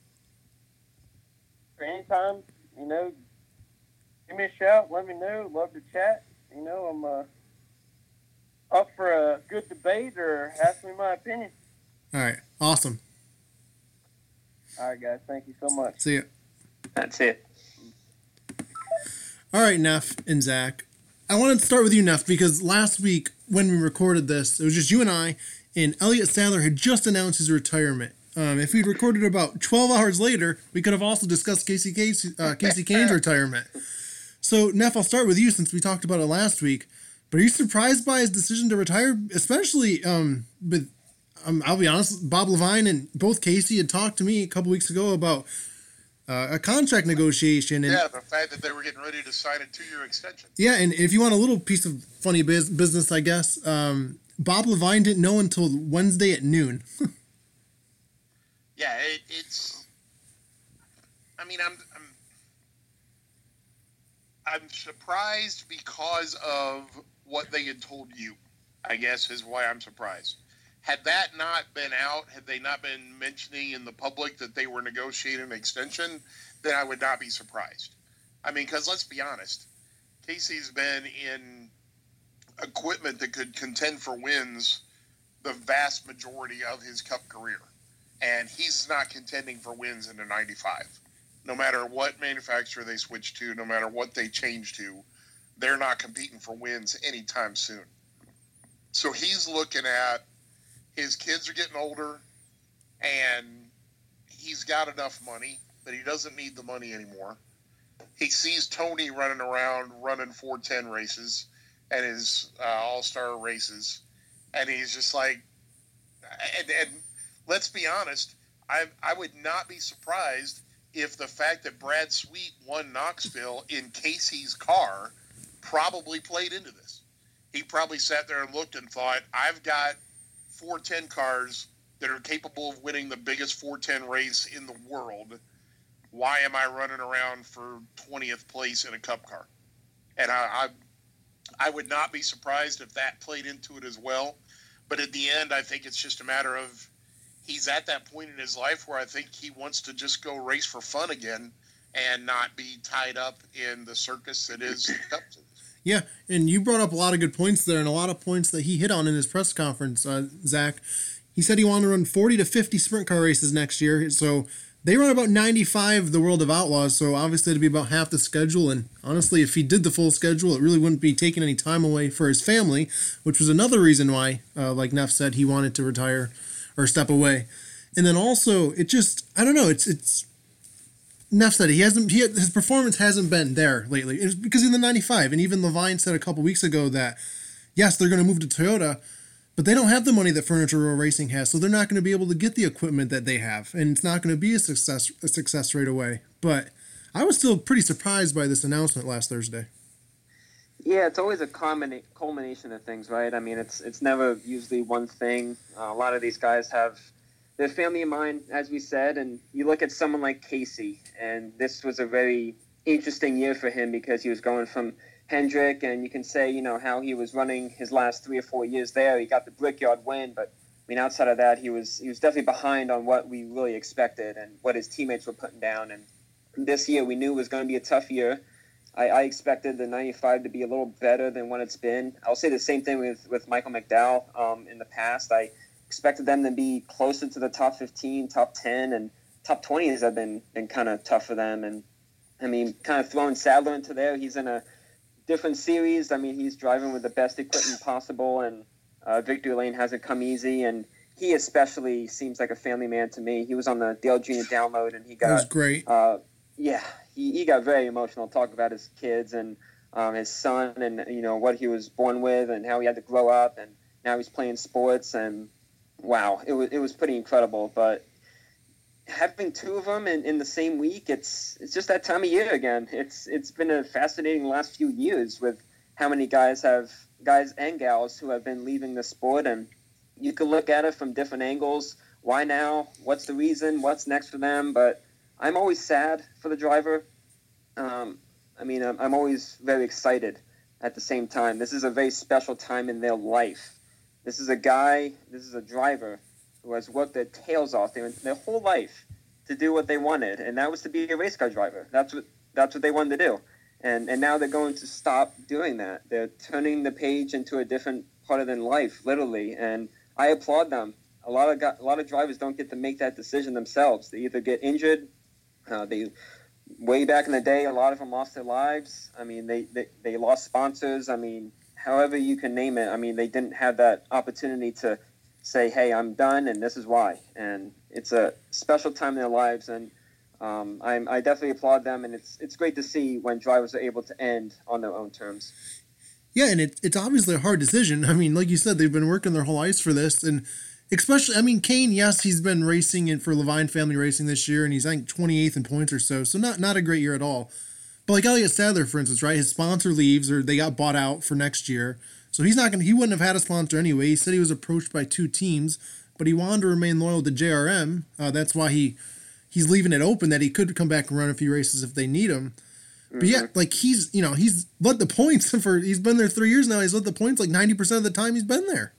For anytime, you know, give me a shout. Let me know. Love to chat. You know, I'm uh, up for a good debate or ask me my opinion. All right. Awesome. All right, guys. Thank you so much. See ya. That's it. All right, Neff and Zach. I wanted to start with you, Neff, because last week when we recorded this, it was just you and I, and Elliott Sadler had just announced his retirement. Um, if we'd recorded about twelve hours later, we could have also discussed Casey, Casey, uh, Casey Kane's retirement. So, Neff, I'll start with you since we talked about it last week. But are you surprised by his decision to retire? Especially um, with, um, I'll be honest, Bob Levine and both Casey had talked to me a couple weeks ago about uh, a contract negotiation. And, Yeah, the fact that they were getting ready to sign a two-year extension. yeah, and if you want a little piece of funny biz- business, I guess, um, Bob Levine didn't know until Wednesday at noon. Yeah, it, it's. I mean, I'm, I'm. I'm surprised because of what they had told you, I guess, is why I'm surprised. Had that not been out, had they not been mentioning in the public that they were negotiating an extension, then I would not be surprised. I mean, because let's be honest, Casey's been in equipment that could contend for wins the vast majority of his Cup career. And he's not contending for wins in the ninety-five. No matter what manufacturer they switch to, no matter what they change to, they're not competing for wins anytime soon. So he's looking at his kids are getting older, and he's got enough money that he doesn't need the money anymore. He sees Tony running around running four ten races and his uh, all-star races, and he's just like, and, and let's be honest, I I would not be surprised if the fact that Brad Sweet won Knoxville in Casey's car probably played into this. He probably sat there and looked and thought, I've got four ten cars that are capable of winning the biggest four ten race in the world. Why am I running around for twentieth place in a Cup car? And I, I, I would not be surprised if that played into it as well. But at the end, I think it's just a matter of he's at that point in his life where I think he wants to just go race for fun again and not be tied up in the circus that is the Cup Series. Yeah, and you brought up a lot of good points there and a lot of points that he hit on in his press conference, uh, Zach. He said he wanted to run forty to fifty sprint car races next year, so they run about ninety-five the World of Outlaws, so obviously it'd be about half the schedule, and honestly, if he did the full schedule, it really wouldn't be taking any time away for his family, which was another reason why, uh, like Neff said, he wanted to retire or step away. And then also, it just, I don't know, it's it's Neff said it. He hasn't. He, his performance hasn't been there lately. It's because in the ninety-five, and even Levine said a couple weeks ago that yes, they're going to move to Toyota, but they don't have the money that Furniture Row Racing has, so they're not going to be able to get the equipment that they have, and it's not going to be a success a success right away. But I was still pretty surprised by this announcement last Thursday. Yeah, it's always a combina- culmination of things, right? I mean, it's it's never usually one thing. Uh, a lot of these guys have their family in mind, as we said, and you look at someone like Casey, and this was a very interesting year for him because he was going from Hendrick, and you can say, you know, how he was running his last three or four years there. He got the Brickyard win, but I mean, outside of that, he was he was definitely behind on what we really expected and what his teammates were putting down. And this year, we knew it was going to be a tough year. I, I expected the ninety-five to be a little better than what it's been. I'll say the same thing with, with Michael McDowell um, in the past. I expected them to be closer to the top fifteen, top ten, and top twenties have been, been kind of tough for them. And, I mean, kind of throwing Sadler into there, he's in a different series. I mean, he's driving with the best equipment possible, and uh, Victory Lane hasn't come easy. And he especially seems like a family man to me. He was on the Dale Junior download, and he got... That was great. Uh, yeah, he, he got very emotional talking about his kids and um, his son and, you know, what he was born with and how he had to grow up, and now he's playing sports, and wow, it was it was pretty incredible. But having two of them in, in the same week, it's it's just that time of year again. It's it's been a fascinating last few years with how many guys have guys and gals who have been leaving the sport, and you can look at it from different angles. Why now? What's the reason? What's next for them? But I'm always sad for the driver. Um, I mean, I'm, I'm always very excited at the same time. This is a very special time in their life. This is a guy, this is a driver who has worked their tails off their, their whole life to do what they wanted, and that was to be a race car driver. That's what that's what they wanted to do. And and now they're going to stop doing that. They're turning the page into a different part of their life, literally, and I applaud them. A lot of a lot of drivers don't get to make that decision themselves. They either get injured, uh, they way back in the day, a lot of them lost their lives. I mean, they, they, they lost sponsors. I mean, however you can name it. I mean, they didn't have that opportunity to say, hey, I'm done, and this is why. And it's a special time in their lives, and um, I, I definitely applaud them, and it's it's great to see when drivers are able to end on their own terms. Yeah, and it, it's obviously a hard decision. I mean, like you said, they've been working their whole lives for this, and especially, I mean, Kane, yes, he's been racing in for Levine Family Racing this year, and he's, I think, twenty-eighth in points or so, so not not a great year at all. But like Elliott Sadler, for instance, right, his sponsor leaves, or they got bought out for next year, so he's not gonna, he wouldn't have had a sponsor anyway. He said he was approached by two teams, but he wanted to remain loyal to J R M. Uh, that's why he he's leaving it open that he could come back and run a few races if they need him. But yeah, like he's, you know, he's led the points for, he's been there three years now. He's led the points like ninety percent of the time he's been there.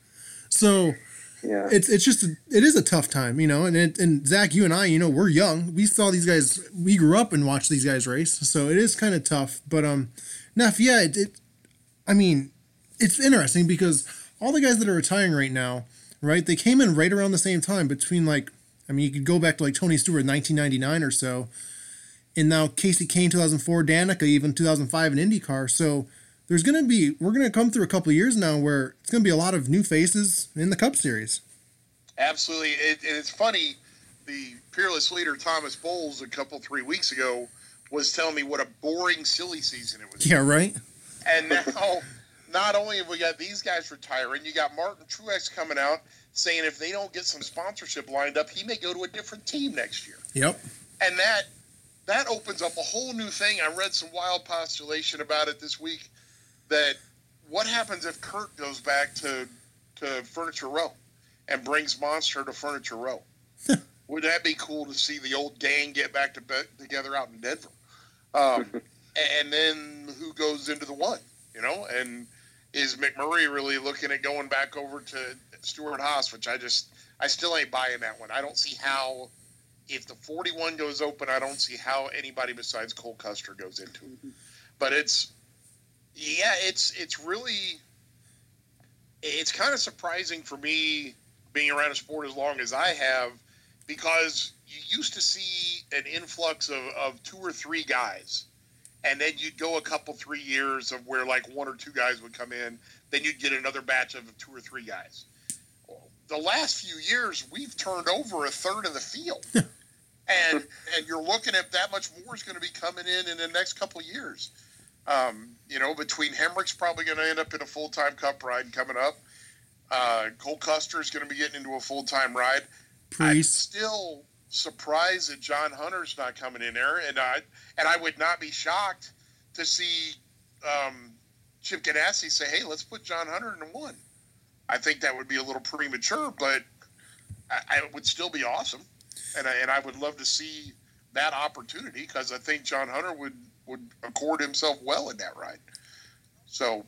So yeah, it's it's just, a, it is a tough time, you know, and it, and Zach, you and I, you know, we're young. We saw these guys, we grew up and watched these guys race. So it is kind of tough. But, um, Neff, yeah, it, it, I mean, it's interesting because all the guys that are retiring right now, right, they came in right around the same time between like, I mean, you could go back to like Tony Stewart, nineteen ninety-nine or so. And now Casey Kane, two thousand four, Danica, even two thousand five in IndyCar. So there's going to be, we're going to come through a couple of years now where it's going to be a lot of new faces in the Cup Series. Absolutely. It, and it's funny, the Peerless leader, Thomas Bowles, a couple, three weeks ago, was telling me what a boring, silly season it was. Yeah, right? And now, not only have we got these guys retiring, you got Martin Truex coming out saying if they don't get some sponsorship lined up, he may go to a different team next year. Yep. And that that opens up a whole new thing. I read some wild postulation about it this week, that what happens if Kurt goes back to, to Furniture Row and brings Monster to Furniture Row? Would that be cool to see the old gang get back to be- together out in Denver? Um, and then who goes into the one, you know? And is McMurray really looking at going back over to Stuart Haas, which I just, I still ain't buying that one. I don't see how, if the forty-one goes open, I don't see how anybody besides Cole Custer goes into it. But it's, yeah, it's it's really, it's kind of surprising for me being around a sport as long as I have, because you used to see an influx of, of two or three guys, and then you'd go a couple, three years of where like one or two guys would come in, then you'd get another batch of two or three guys. The last few years, we've turned over a third of the field. and and you're looking at that much more is going to be coming in in the next couple of years. Um, you know, between Hemrick's probably going to end up in a full-time Cup ride coming up. Uh, Cole Custer is going to be getting into a full-time ride. Priest. I'm still surprised that John Hunter's not coming in there, and I and I would not be shocked to see um, Chip Ganassi say, "Hey, let's put John Hunter in one." I think that would be a little premature, but I, I it would still be awesome, and I, and I would love to see that opportunity because I think John Hunter would would accord himself well in that ride. So,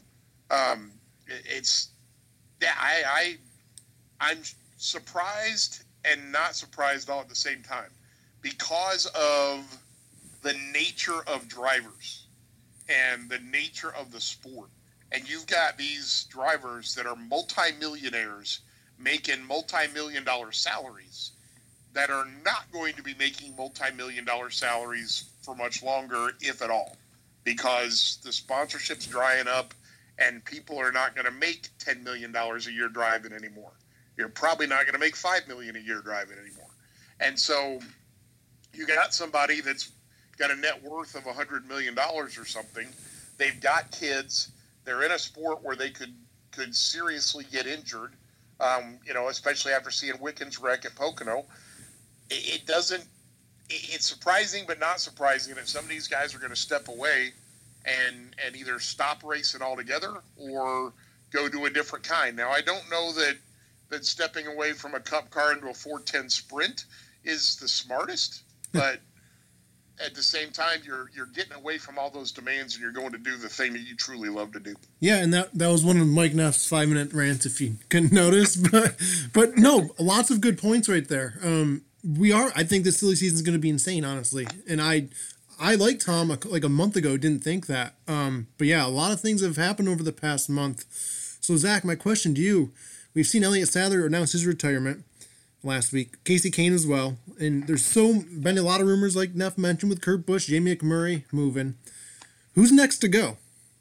um, it, it's yeah, I, I I'm surprised and not surprised all at the same time because of the nature of drivers and the nature of the sport. And you've got these drivers that are multimillionaires making multi-million dollar salaries that are not going to be making multi-million dollar salaries for much longer, if at all, because the sponsorship's drying up and people are not going to make ten million dollars a year driving anymore. You're probably not going to make five million dollars a year driving anymore. And so you got somebody that's got a net worth of one hundred million dollars or something. They've got kids. They're in a sport where they could, could seriously get injured, um, you know, especially after seeing Wickens wreck at Pocono. It, it doesn't – it's surprising but not surprising that some of these guys are going to step away and, and either stop racing altogether or go to a different kind. Now, I don't know that, that stepping away from a Cup car into a four ten Sprint is the smartest, but – at the same time, you're you're getting away from all those demands and you're going to do the thing that you truly love to do. Yeah, and that that was one of Mike Neff's five minute rants, if you couldn't notice. But but no, lots of good points right there. Um, we are. I think this silly season is going to be insane, honestly. And I I like Tom like a month ago. Didn't think that. Um, but yeah, a lot of things have happened over the past month. So Zach, my question to you: we've seen Elliott Sadler announce his retirement last week. Casey Kane as well. And there's so been a lot of rumors, like Neff mentioned, with Kurt Busch, Jamie McMurray moving. Who's next to go?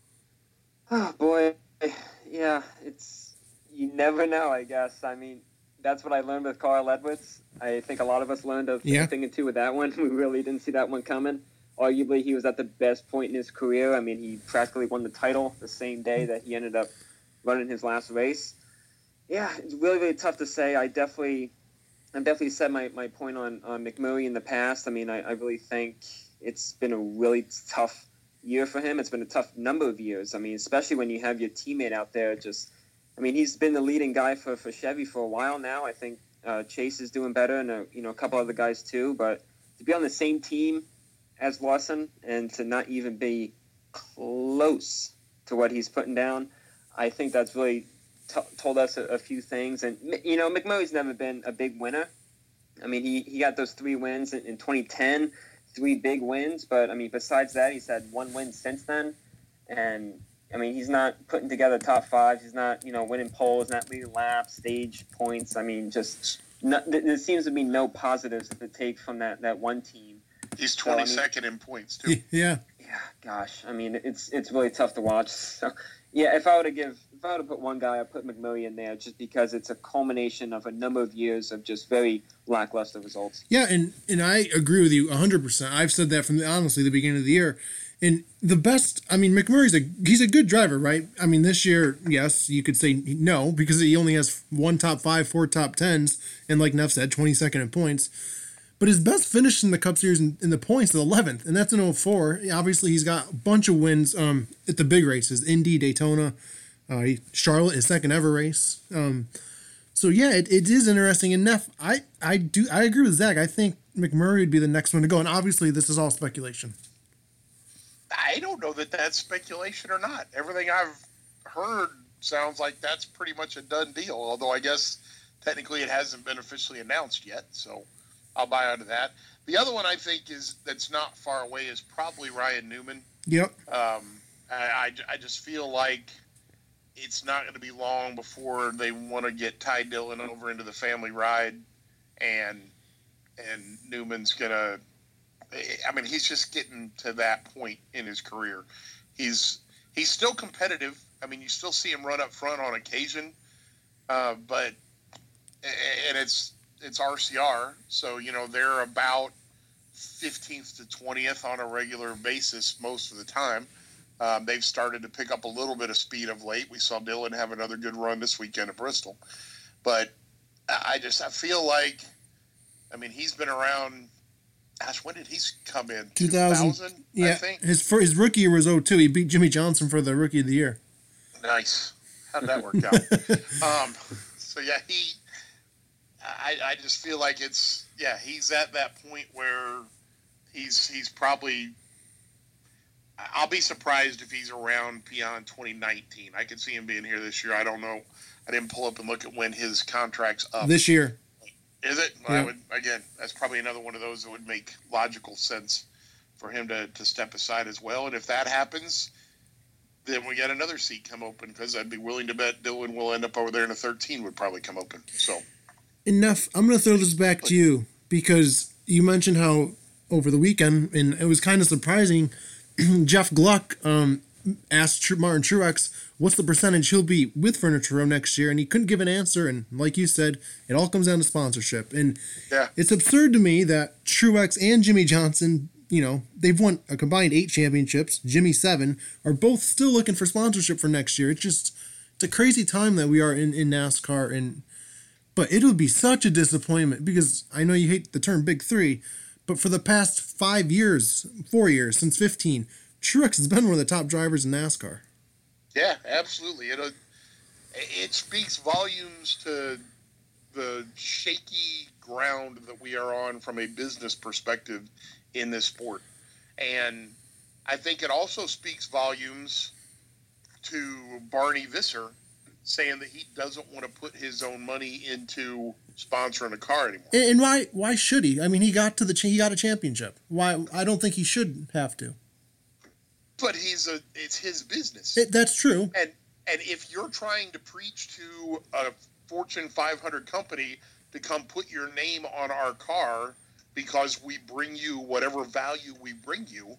Oh, boy. Yeah, it's you never know, I guess. I mean, that's what I learned with Carl Edwards. I think a lot of us learned a yeah. thing or two with that one. We really didn't see that one coming. Arguably, he was at the best point in his career. I mean, he practically won the title the same day that he ended up running his last race. Yeah, it's really, really tough to say. I definitely... I've definitely said my, my point on, on McMurray in the past. I mean, I, I really think it's been a really tough year for him. It's been a tough number of years. I mean, especially when you have your teammate out there just – I mean, he's been the leading guy for, for Chevy for a while now. I think uh, Chase is doing better and, a, you know, a couple other guys too. But to be on the same team as Larson and to not even be close to what he's putting down, I think that's really – T- told us a, a few things. And, you know, McMurray's never been a big winner. I mean, he, he got those three wins in, in twenty ten, three big wins. But, I mean, besides that, he's had one win since then. And, I mean, he's not putting together top fives. He's not, you know, winning poles, not leading laps, stage points. I mean, just not, there seems to be no positives to take from that, that one team. He's twenty-second so, I mean, in points, too. Yeah. Yeah, gosh. I mean, it's it's really tough to watch. So, yeah, if I were to give – If I were to put one guy, I'd put McMurray in there just because it's a culmination of a number of years of just very lackluster results. Yeah, and, and I agree with you one hundred percent. I've said that from, the, honestly, the beginning of the year. And the best, I mean, McMurray's a, he's a good driver, right? I mean, this year, yes, you could say no, because he only has one top five, four top tens, and like Neff said, twenty-second in points. But his best finish in the Cup Series in, in the points is eleventh, and that's in oh four. Obviously, he's got a bunch of wins um, at the big races, Indy, Daytona, uh, Charlotte, his second ever race. Um, so yeah, it, it is interesting. And Neff, I, I do I agree with Zach. I think McMurray would be the next one to go, and obviously this is all speculation. I don't know that that's speculation or not. Everything I've heard sounds like that's pretty much a done deal, although I guess technically it hasn't been officially announced yet, so I'll buy onto that. The other one I think is that's not far away is probably Ryan Newman. Yep. Um, I, I, I just feel like it's not going to be long before they want to get Ty Dillon over into the family ride, and and Newman's going to – I mean, he's just getting to that point in his career. He's he's still competitive. I mean, you still see him run up front on occasion, uh, but and it's it's R C R, so you know they're about fifteenth to twentieth on a regular basis most of the time. Um, they've started to pick up a little bit of speed of late. We saw Dylan have another good run this weekend at Bristol, but I just I feel like, I mean, he's been around. Gosh, when did he come in? two thousand, two thousand, yeah. I think. His for his rookie year was oh two. He beat Jimmy Johnson for the rookie of the year. Nice. How'd that work out? um, so yeah, he. I, I just feel like it's yeah he's at that point where he's he's probably. I'll be surprised if he's around beyond twenty nineteen. I could see him being here this year. I don't know. I didn't pull up and look at when his contract's up. This year. Is it? Yeah. I would, again, that's probably another one of those that would make logical sense for him to, to step aside as well. And if that happens, then we get another seat come open, because I'd be willing to bet Dylan will end up over there in a thirteen would probably come open. So, Enough. I'm going to throw this back to you, because you mentioned how over the weekend, and it was kind of surprising, Jeff Gluck um, asked Martin Truex what's the percentage he'll be with Furniture Row next year, and he couldn't give an answer. And like you said, it all comes down to sponsorship. And yeah. It's absurd to me that Truex and Jimmy Johnson, you know, they've won a combined eight championships, Jimmy seven, are both still looking for sponsorship for next year. It's just, it's a crazy time that we are in, in NASCAR. And but it would be such a disappointment, because I know you hate the term Big Three, but for the past five years, four years, since fifteen, Truex has been one of the top drivers in NASCAR. Yeah, absolutely. It, it speaks volumes to the shaky ground that we are on from a business perspective in this sport. And I think it also speaks volumes to Barney Visser saying that he doesn't want to put his own money into sponsoring a car anymore. And, and why why should he? I mean, he got to the he got a championship. Why? I don't think he should have to. But he's a it's his business. It, that's true. And and if you're trying to preach to a Fortune five hundred company to come put your name on our car because we bring you whatever value we bring you,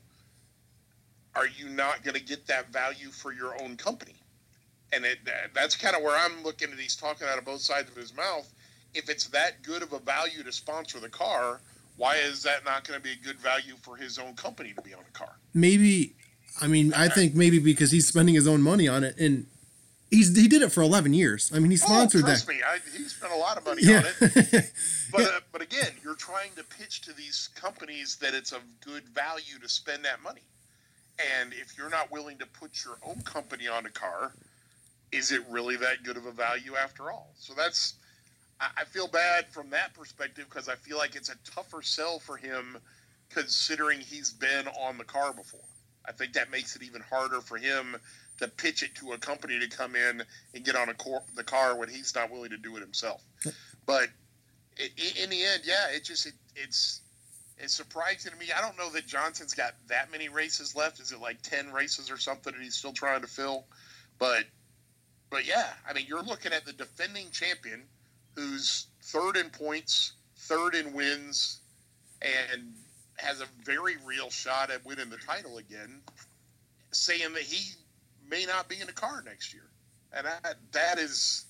are you not going to get that value for your own company? And it, that's kind of where I'm looking at. He's talking out of both sides of his mouth. If it's that good of a value to sponsor the car, why is that not going to be a good value for his own company to be on a car? Maybe, I mean, I think maybe because he's spending his own money on it, and he's he did it for eleven years. I mean, he sponsored oh, trust that. me, I, he spent a lot of money Yeah. on it. But Yeah. uh, but again, you're trying to pitch to these companies that it's of good value to spend that money. And if you're not willing to put your own company on a car, is it really that good of a value after all? So that's, I, I feel bad from that perspective, because I feel like it's a tougher sell for him considering he's been on the car before. I think that makes it even harder for him to pitch it to a company to come in and get on a cor- the car when he's not willing to do it himself. But it, it, in the end, yeah, it just it, it's it's surprising to me. I don't know that Johnson's got that many races left. Is it like ten races or something that he's still trying to fill? But but yeah, I mean, you're looking at the defending champion who's third in points, third in wins, and has a very real shot at winning the title again, saying that he may not be in a car next year. And that, that is,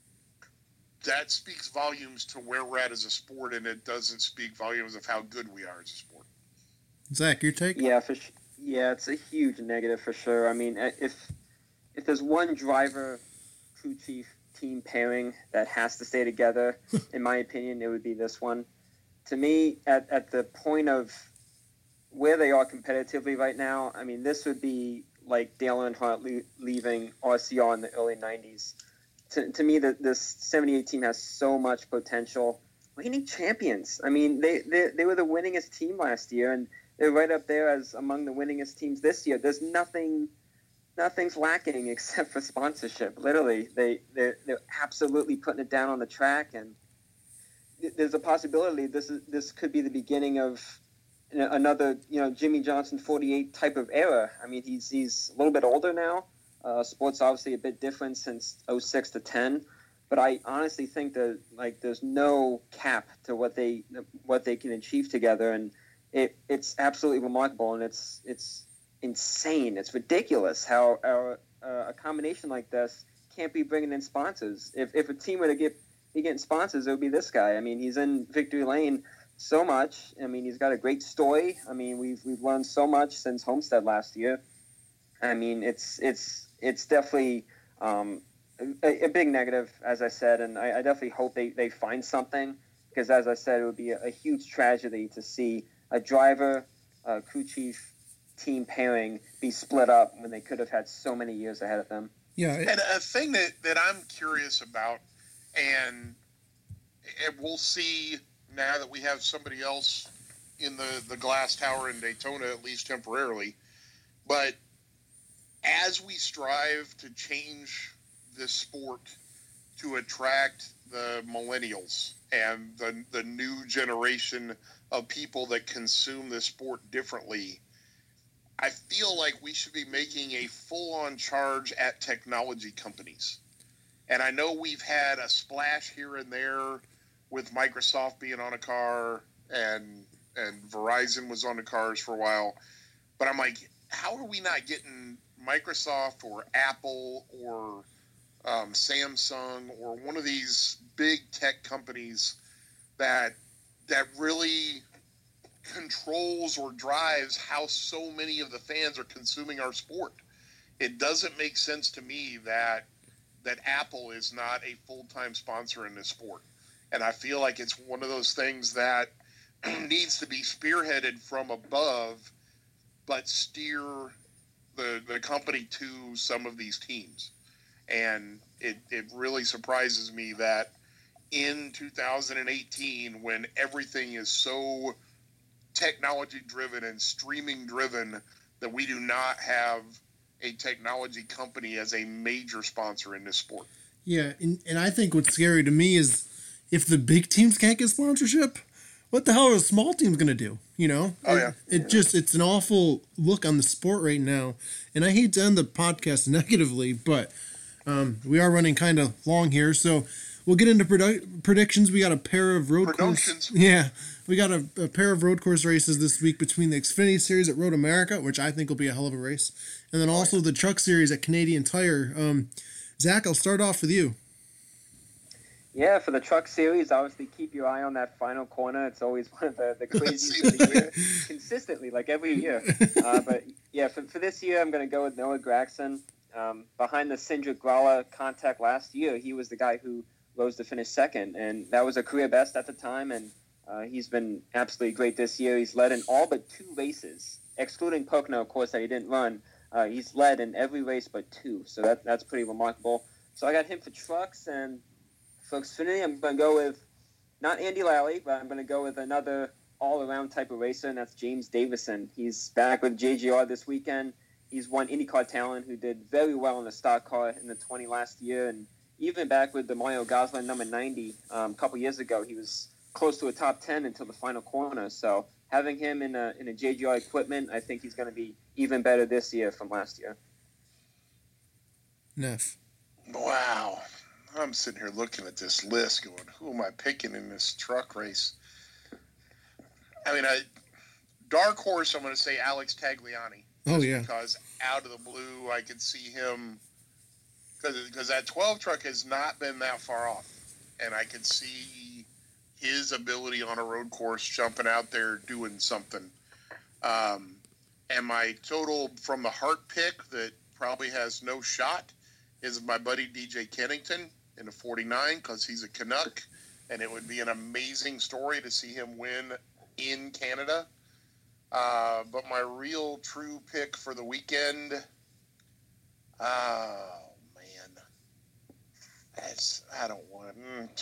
that speaks volumes to where we're at as a sport, and it doesn't speak volumes of how good we are as a sport. Zach, your take? Yeah, for sh- yeah, it's a huge negative for sure. I mean, if if there's one driver, crew chief, team pairing that has to stay together, in my opinion, it would be this one. To me, at, at the point of where they are competitively right now, I mean, this would be like Dale Earnhardt le- leaving R C R in the early nineties. To, to me, the, this seventy-eight team has so much potential. Reigning champions. I mean, they, they, they were the winningest team last year, and they're right up there as among the winningest teams this year. There's nothing, nothing's lacking except for sponsorship. Literally, they they're, they're absolutely putting it down on the track, and there's a possibility this is this could be the beginning of another, you know, Jimmy Johnson forty-eight type of era. I mean, he's he's a little bit older now. Uh, sports obviously a bit different since oh six to ten, but I honestly think that like there's no cap to what they what they can achieve together, and it it's absolutely remarkable, and it's it's insane. It's ridiculous how our, uh, a combination like this can't be bringing in sponsors. If if a team were to get be getting sponsors, it would be this guy. I mean, he's in victory lane so much. I mean, he's got a great story. I mean, we've we've learned so much since Homestead last year. I mean, it's it's it's definitely um, a, a big negative, as I said, and I, I definitely hope they, they find something, because, as I said, it would be a, a huge tragedy to see a driver, uh, crew chief, team pairing be split up when they could have had so many years ahead of them. Yeah, it, and a thing that, that I'm curious about, and, and we'll see now that we have somebody else in the, the glass tower in Daytona, at least temporarily, but as we strive to change this sport to attract the millennials and the, the new generation of people that consume this sport differently, I feel like we should be making a full-on charge at technology companies. And I know we've had a splash here and there with Microsoft being on a car, and and Verizon was on the cars for a while. But I'm like, how are we not getting Microsoft or Apple or um, Samsung or one of these big tech companies that that really controls or drives how so many of the fans are consuming our sport? It doesn't make sense to me that that Apple is not a full-time sponsor in this sport. And I feel like it's one of those things that needs to be spearheaded from above, but steer the the company to some of these teams. And it, it really surprises me that in two thousand eighteen, when everything is so technology driven and streaming driven, that we do not have a technology company as a major sponsor in this sport. yeah, and, and I think what's scary to me is if the big teams can't get sponsorship, what the hell are the small teams going to do? You know? Oh, yeah. It, it just, it's an awful look on the sport right now. And I hate to end the podcast negatively, but um, we are running kind of long here. So we'll get into produ- predictions. We got a pair of road course. Yeah. We got a, a pair of road course races this week between the Xfinity Series at Road America, which I think will be a hell of a race, and then also the Truck Series at Canadian Tire. Um, Zach, I'll start off with you. Yeah, for the Truck Series, obviously keep your eye on that final corner. It's always one of the, the craziest of the year, consistently, like every year. Uh, but yeah, for, for this year, I'm going to go with Noah Gragson. Um, behind the Cindric Gralla contact last year, he was the guy who rose to finish second, and that was a career best at the time, and uh, he's been absolutely great this year. He's led in all but two races, excluding Pocono, of course, that he didn't run. Uh, he's led in every race but two, so that that's pretty remarkable. So I got him for trucks, and for Xfinity, I'm going to go with not Andy Lally, but I'm going to go with another all-around type of racer, and that's James Davison. He's back with J G R this weekend. He's won IndyCar Talent, who did very well in the stock car in the twenty last year, and even back with the Mario Gosling number ninety um, a couple years ago, he was close to a top ten until the final corner. So having him in a in a J G R equipment, I think he's going to be even better this year from last year. Neff. Wow. I'm sitting here looking at this list going, who am I picking in this truck race? I mean, I, dark horse, I'm going to say Alex Tagliani. Oh, yeah. Because out of the blue, I could see him, because that twelve truck has not been that far off. And I could see his ability on a road course jumping out there doing something. Um, and my total from the heart pick that probably has no shot is my buddy D J Kennington in the forty-nine, because he's a Canuck, and it would be an amazing story to see him win in Canada. Uh, but my real true pick for the weekend, oh man, that's, I don't want mm,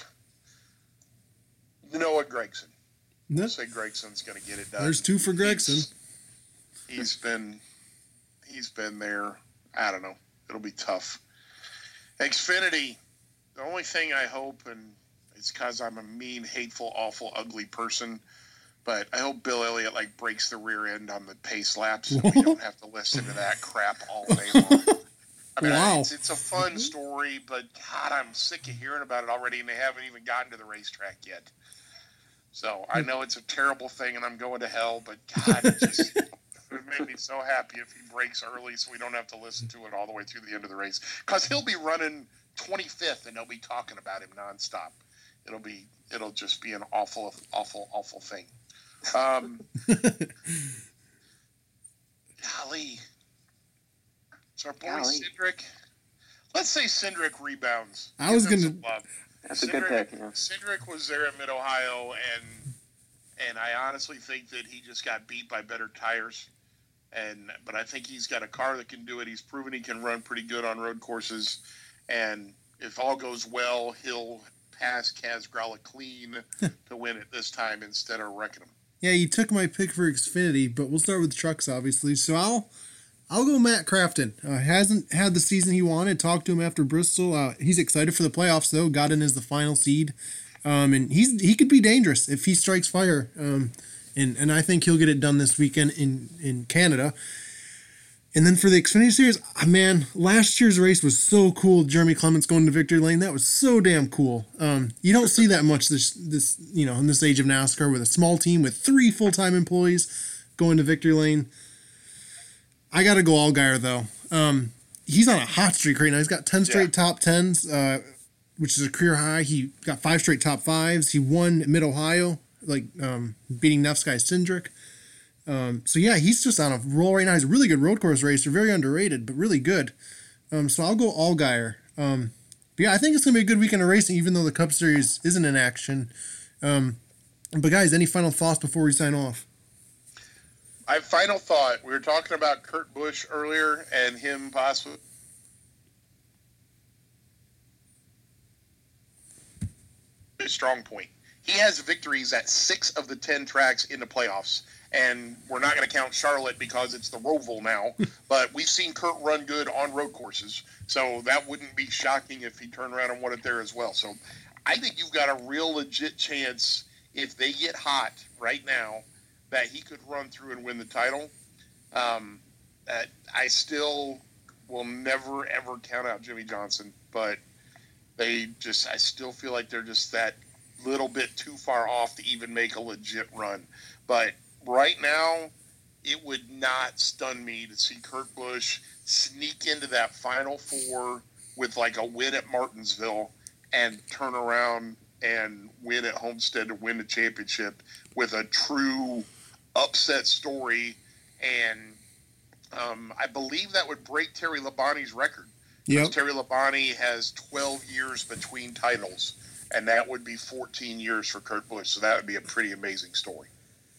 Noah Gragson. No. I'll say Gregson's going to get it done. There's two for Gregson. He's, he's been he's been there. I don't know. It'll be tough. Xfinity, the only thing I hope, and it's because I'm a mean, hateful, awful, ugly person, but I hope Bill Elliott like breaks the rear end on the pace laps so we don't have to listen to that crap all day long. I mean, Wow. I, it's, it's a fun story, but God, I'm sick of hearing about it already, and they haven't even gotten to the racetrack yet. So I know it's a terrible thing, and I'm going to hell, but God, it just it would make me so happy if he breaks early so we don't have to listen to it all the way through the end of the race. Because he'll be running twenty-fifth, and they'll be talking about him nonstop. it'll be it'll just be an awful, awful, awful thing. Um, golly, it's our boy Golly. Cindric. Let's say Cindric rebounds. I was Give him gonna- some love. That's a good Cindric- pick. Yeah. Cindric was there at Mid Ohio, and and I honestly think that he just got beat by better tires. And but I think he's got a car that can do it. He's proven he can run pretty good on road courses, and if all goes well, he'll pass Kaz Grala clean to win it this time instead of wrecking him. Yeah, you took my pick for Xfinity, but we'll start with trucks, obviously. So I'll I'll go Matt Crafton. Uh, hasn't had the season he wanted. Talked to him after Bristol. Uh, he's excited for the playoffs, though. Got in as the final seed. Um, and he's he could be dangerous if he strikes fire. Um, and, and I think he'll get it done this weekend in, in Canada. And then for the Xfinity Series, ah, man, last year's race was so cool. Jeremy Clements going to victory lane. That was so damn cool. Um, you don't see that much this, this you know, in this age of NASCAR with a small team with three full-time employees going to victory lane. I got to go Allgaier, though. Um, he's on a hot streak right now. He's got ten straight Yeah. top tens, uh, which is a career high. He got five straight top fives. He won Mid-Ohio, like um, beating Neff's guy Cindric. Um, so, yeah, he's just on a roll right now. He's a really good road course racer, very underrated, but really good. Um, so I'll go Allgaier. Um, but, yeah, I think it's going to be a good weekend of racing, even though the Cup Series isn't in action. Um, but, guys, any final thoughts before we sign off? I final thought. We were talking about Kurt Busch earlier and him possibly a strong point. He has victories at six of the ten tracks in the playoffs, and we're not going to count Charlotte because it's the Roval now. But we've seen Kurt run good on road courses, so that wouldn't be shocking if he turned around and won it there as well. So I think you've got a real legit chance if they get hot right now that he could run through and win the title. Um, uh, I still will never, ever count out Jimmy Johnson, but they just, I still feel like they're just that little bit too far off to even make a legit run. But right now, it would not stun me to see Kurt Busch sneak into that Final Four with like a win at Martinsville and turn around and win at Homestead to win the championship with a true upset story. And um, I believe that would break Terry Labonte's record. Yep. Terry Labonte has twelve years between titles, and that would be fourteen years for Kurt Busch. So that would be a pretty amazing story.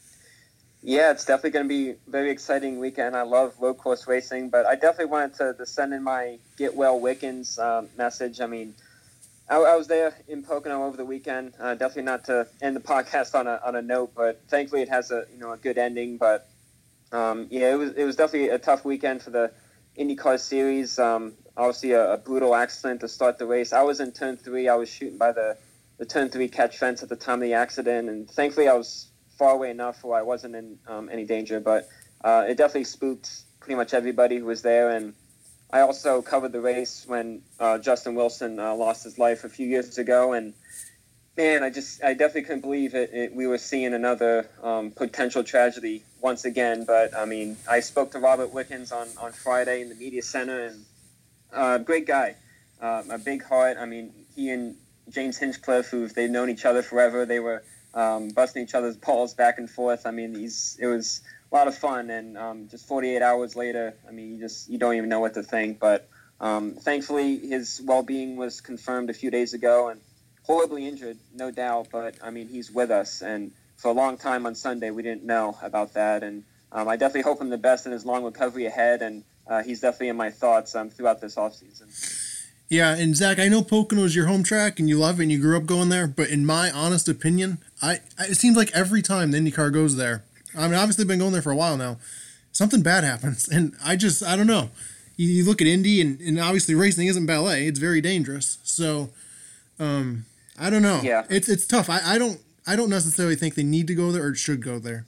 Yeah, it's definitely going to be a very exciting weekend. I love road course racing, but I definitely wanted to, to send in my Get Well Wickens um, message. I mean, I, I was there in Pocono over the weekend. Uh, definitely not to end the podcast on a on a note, but thankfully it has a you know a good ending. But um, yeah, it was it was definitely a tough weekend for the IndyCar series. Um, obviously, a, a brutal accident to start the race. I was in turn three. I was shooting by the the turn three catch fence at the time of the accident, and thankfully I was far away enough where I wasn't in um, any danger. But uh, it definitely spooked pretty much everybody who was there. And I also covered the race when uh, Justin Wilson uh, lost his life a few years ago. And man, I just I definitely couldn't believe it. it we were seeing another um, potential tragedy once again. But I mean, I spoke to Robert Wickens on, on Friday in the media center, and uh, great guy, um, a big heart. I mean, he and James Hinchcliffe, who they've known each other forever, they were um, busting each other's balls back and forth. I mean, he's it was a lot of fun, and um, just forty-eight hours later, I mean, you just you don't even know what to think. But um, thankfully, his well-being was confirmed a few days ago, and horribly injured, no doubt. But I mean, he's with us, and for a long time on Sunday, we didn't know about that. And um, I definitely hope him the best in his long recovery ahead, and uh, he's definitely in my thoughts um, throughout this offseason. Yeah, and Zach, I know Pocono is your home track and you love it and you grew up going there, but in my honest opinion, I, I it seems like every time the IndyCar goes there, I mean, obviously I've been going there for a while now, something bad happens. And I just, I don't know. You, you look at Indy, and, and obviously racing isn't ballet. It's very dangerous. So, um, I don't know. Yeah. It's it's tough. I, I don't I don't necessarily think they need to go there or should go there.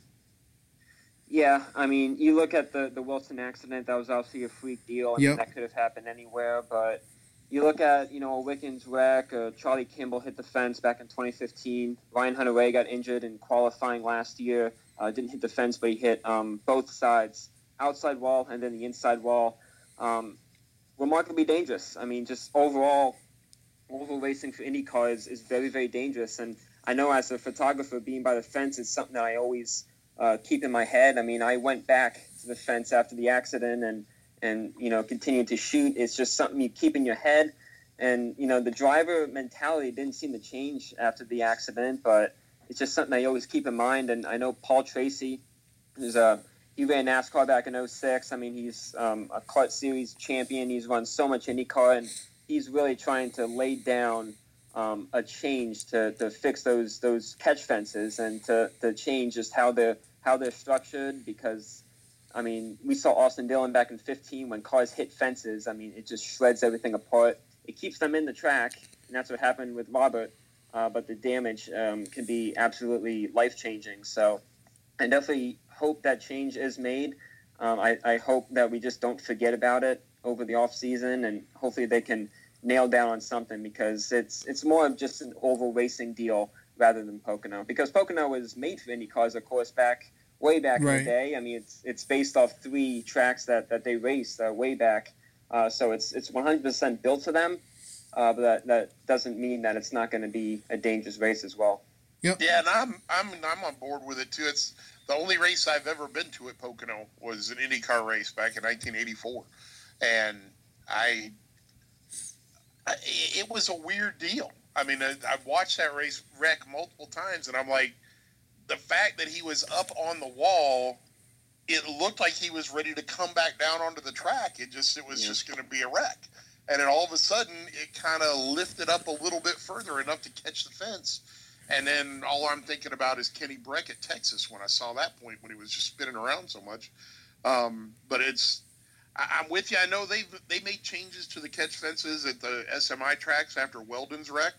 Yeah, I mean, you look at the, the Wilson accident, that was obviously a freak deal, and Yep. that could have happened anywhere, but you look at, you know, a Wickens wreck, uh, Charlie Kimball hit the fence back in twenty fifteen, Ryan Hunter-Reay got injured in qualifying last year, uh, didn't hit the fence, but he hit um, both sides, outside wall and then the inside wall. Um, remarkably dangerous. I mean, just overall, oval racing for Indy cars is very, very dangerous. And I know as a photographer, being by the fence is something that I always uh, keep in my head. I mean, I went back to the fence after the accident and, and you know, continued to shoot. It's just something you keep in your head. And, you know, the driver mentality didn't seem to change after the accident, but it's just something I always keep in mind. And I know Paul Tracy, who's a, he ran NASCAR back in oh six. I mean, he's um, a Kart Series champion. He's run so much IndyCar, and he's really trying to lay down um, a change to, to fix those those catch fences and to, to change just how they're, how they're structured because, I mean, we saw Austin Dillon back in fifteen when cars hit fences. I mean, it just shreds everything apart. It keeps them in the track, and that's what happened with Robert, uh, but the damage um, can be absolutely life-changing. So I definitely hope that change is made. Um, I, I hope that we just don't forget about it over the off-season, and hopefully they can nail down on something because it's it's more of just an oval racing deal rather than Pocono. Because Pocono was made for Indy cars, of course, back way back right. in the day. I mean, it's it's based off three tracks that, that they raced uh, way back. Uh, so it's it's one hundred percent built for them, uh, but that, that doesn't mean that it's not going to be a dangerous race as well. Yep. Yeah, and I'm I'm I'm on board with it too. It's the only race I've ever been to at Pocono was an IndyCar race back in nineteen eighty-four, and I, I it was a weird deal. I mean, I, I've watched that race wreck multiple times, and I'm like, the fact that he was up on the wall. It looked like he was ready to come back down onto the track. It just, it was yeah. just going to be a wreck. And then all of a sudden, it kind of lifted up a little bit further enough to catch the fence. And then all I'm thinking about is Kenny Breck at Texas when I saw that point when he was just spinning around so much. Um, but it's, I, I'm with you. I know they they made changes to the catch fences at the S M I tracks after Weldon's wreck.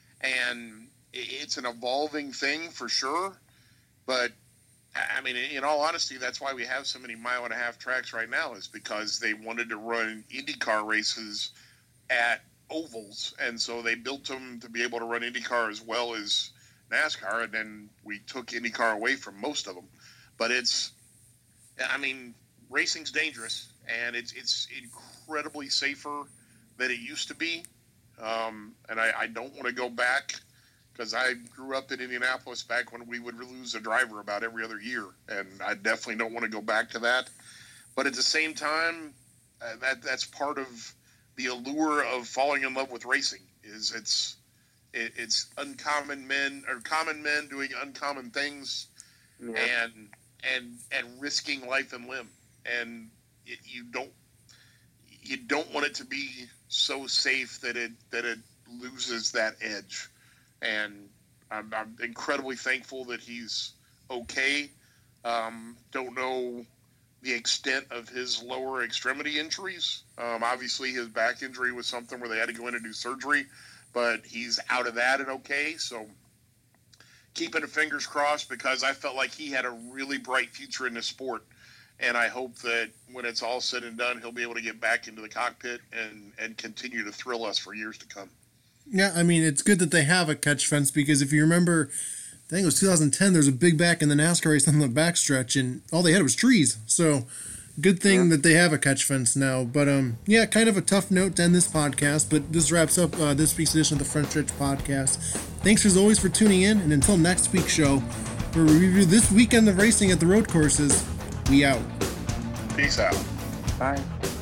And it's an evolving thing for sure. But I mean, in all honesty, that's why we have so many mile and a half tracks right now is because they wanted to run IndyCar races at ovals. And so they built them to be able to run IndyCar as well as NASCAR. And then we took IndyCar away from most of them. But it's, I mean, racing's dangerous and it's, it's incredibly safer than it used to be. Um, and I, I don't want to go back because I grew up in Indianapolis back when we would lose a driver about every other year, and I definitely don't want to go back to that. But at the same time, uh, that that's part of the allure of falling in love with racing. Is it's it, it's uncommon men or common men doing uncommon things, yeah. and and and risking life and limb, and it, you don't you don't want it to be so safe that it that it loses that edge. And I'm, I'm incredibly thankful that he's okay. Um, don't know the extent of his lower extremity injuries. Um, obviously, his back injury was something where they had to go in and do surgery, but he's out of that and okay. So keeping the fingers crossed because I felt like he had a really bright future in this sport. And I hope that when it's all said and done, he'll be able to get back into the cockpit and, and continue to thrill us for years to come. Yeah, I mean, it's good that they have a catch fence because if you remember, I think it was two thousand ten, there was a big back in the NASCAR race on the backstretch, and all they had was trees. So, good thing yeah. that they have a catch fence now. But, um, yeah, kind of a tough note to end this podcast, but this wraps up uh, this week's edition of the Front Stretch Podcast. Thanks as always for tuning in, and until next week's show, where we review this weekend of racing at the road courses, we out. Peace out. Bye.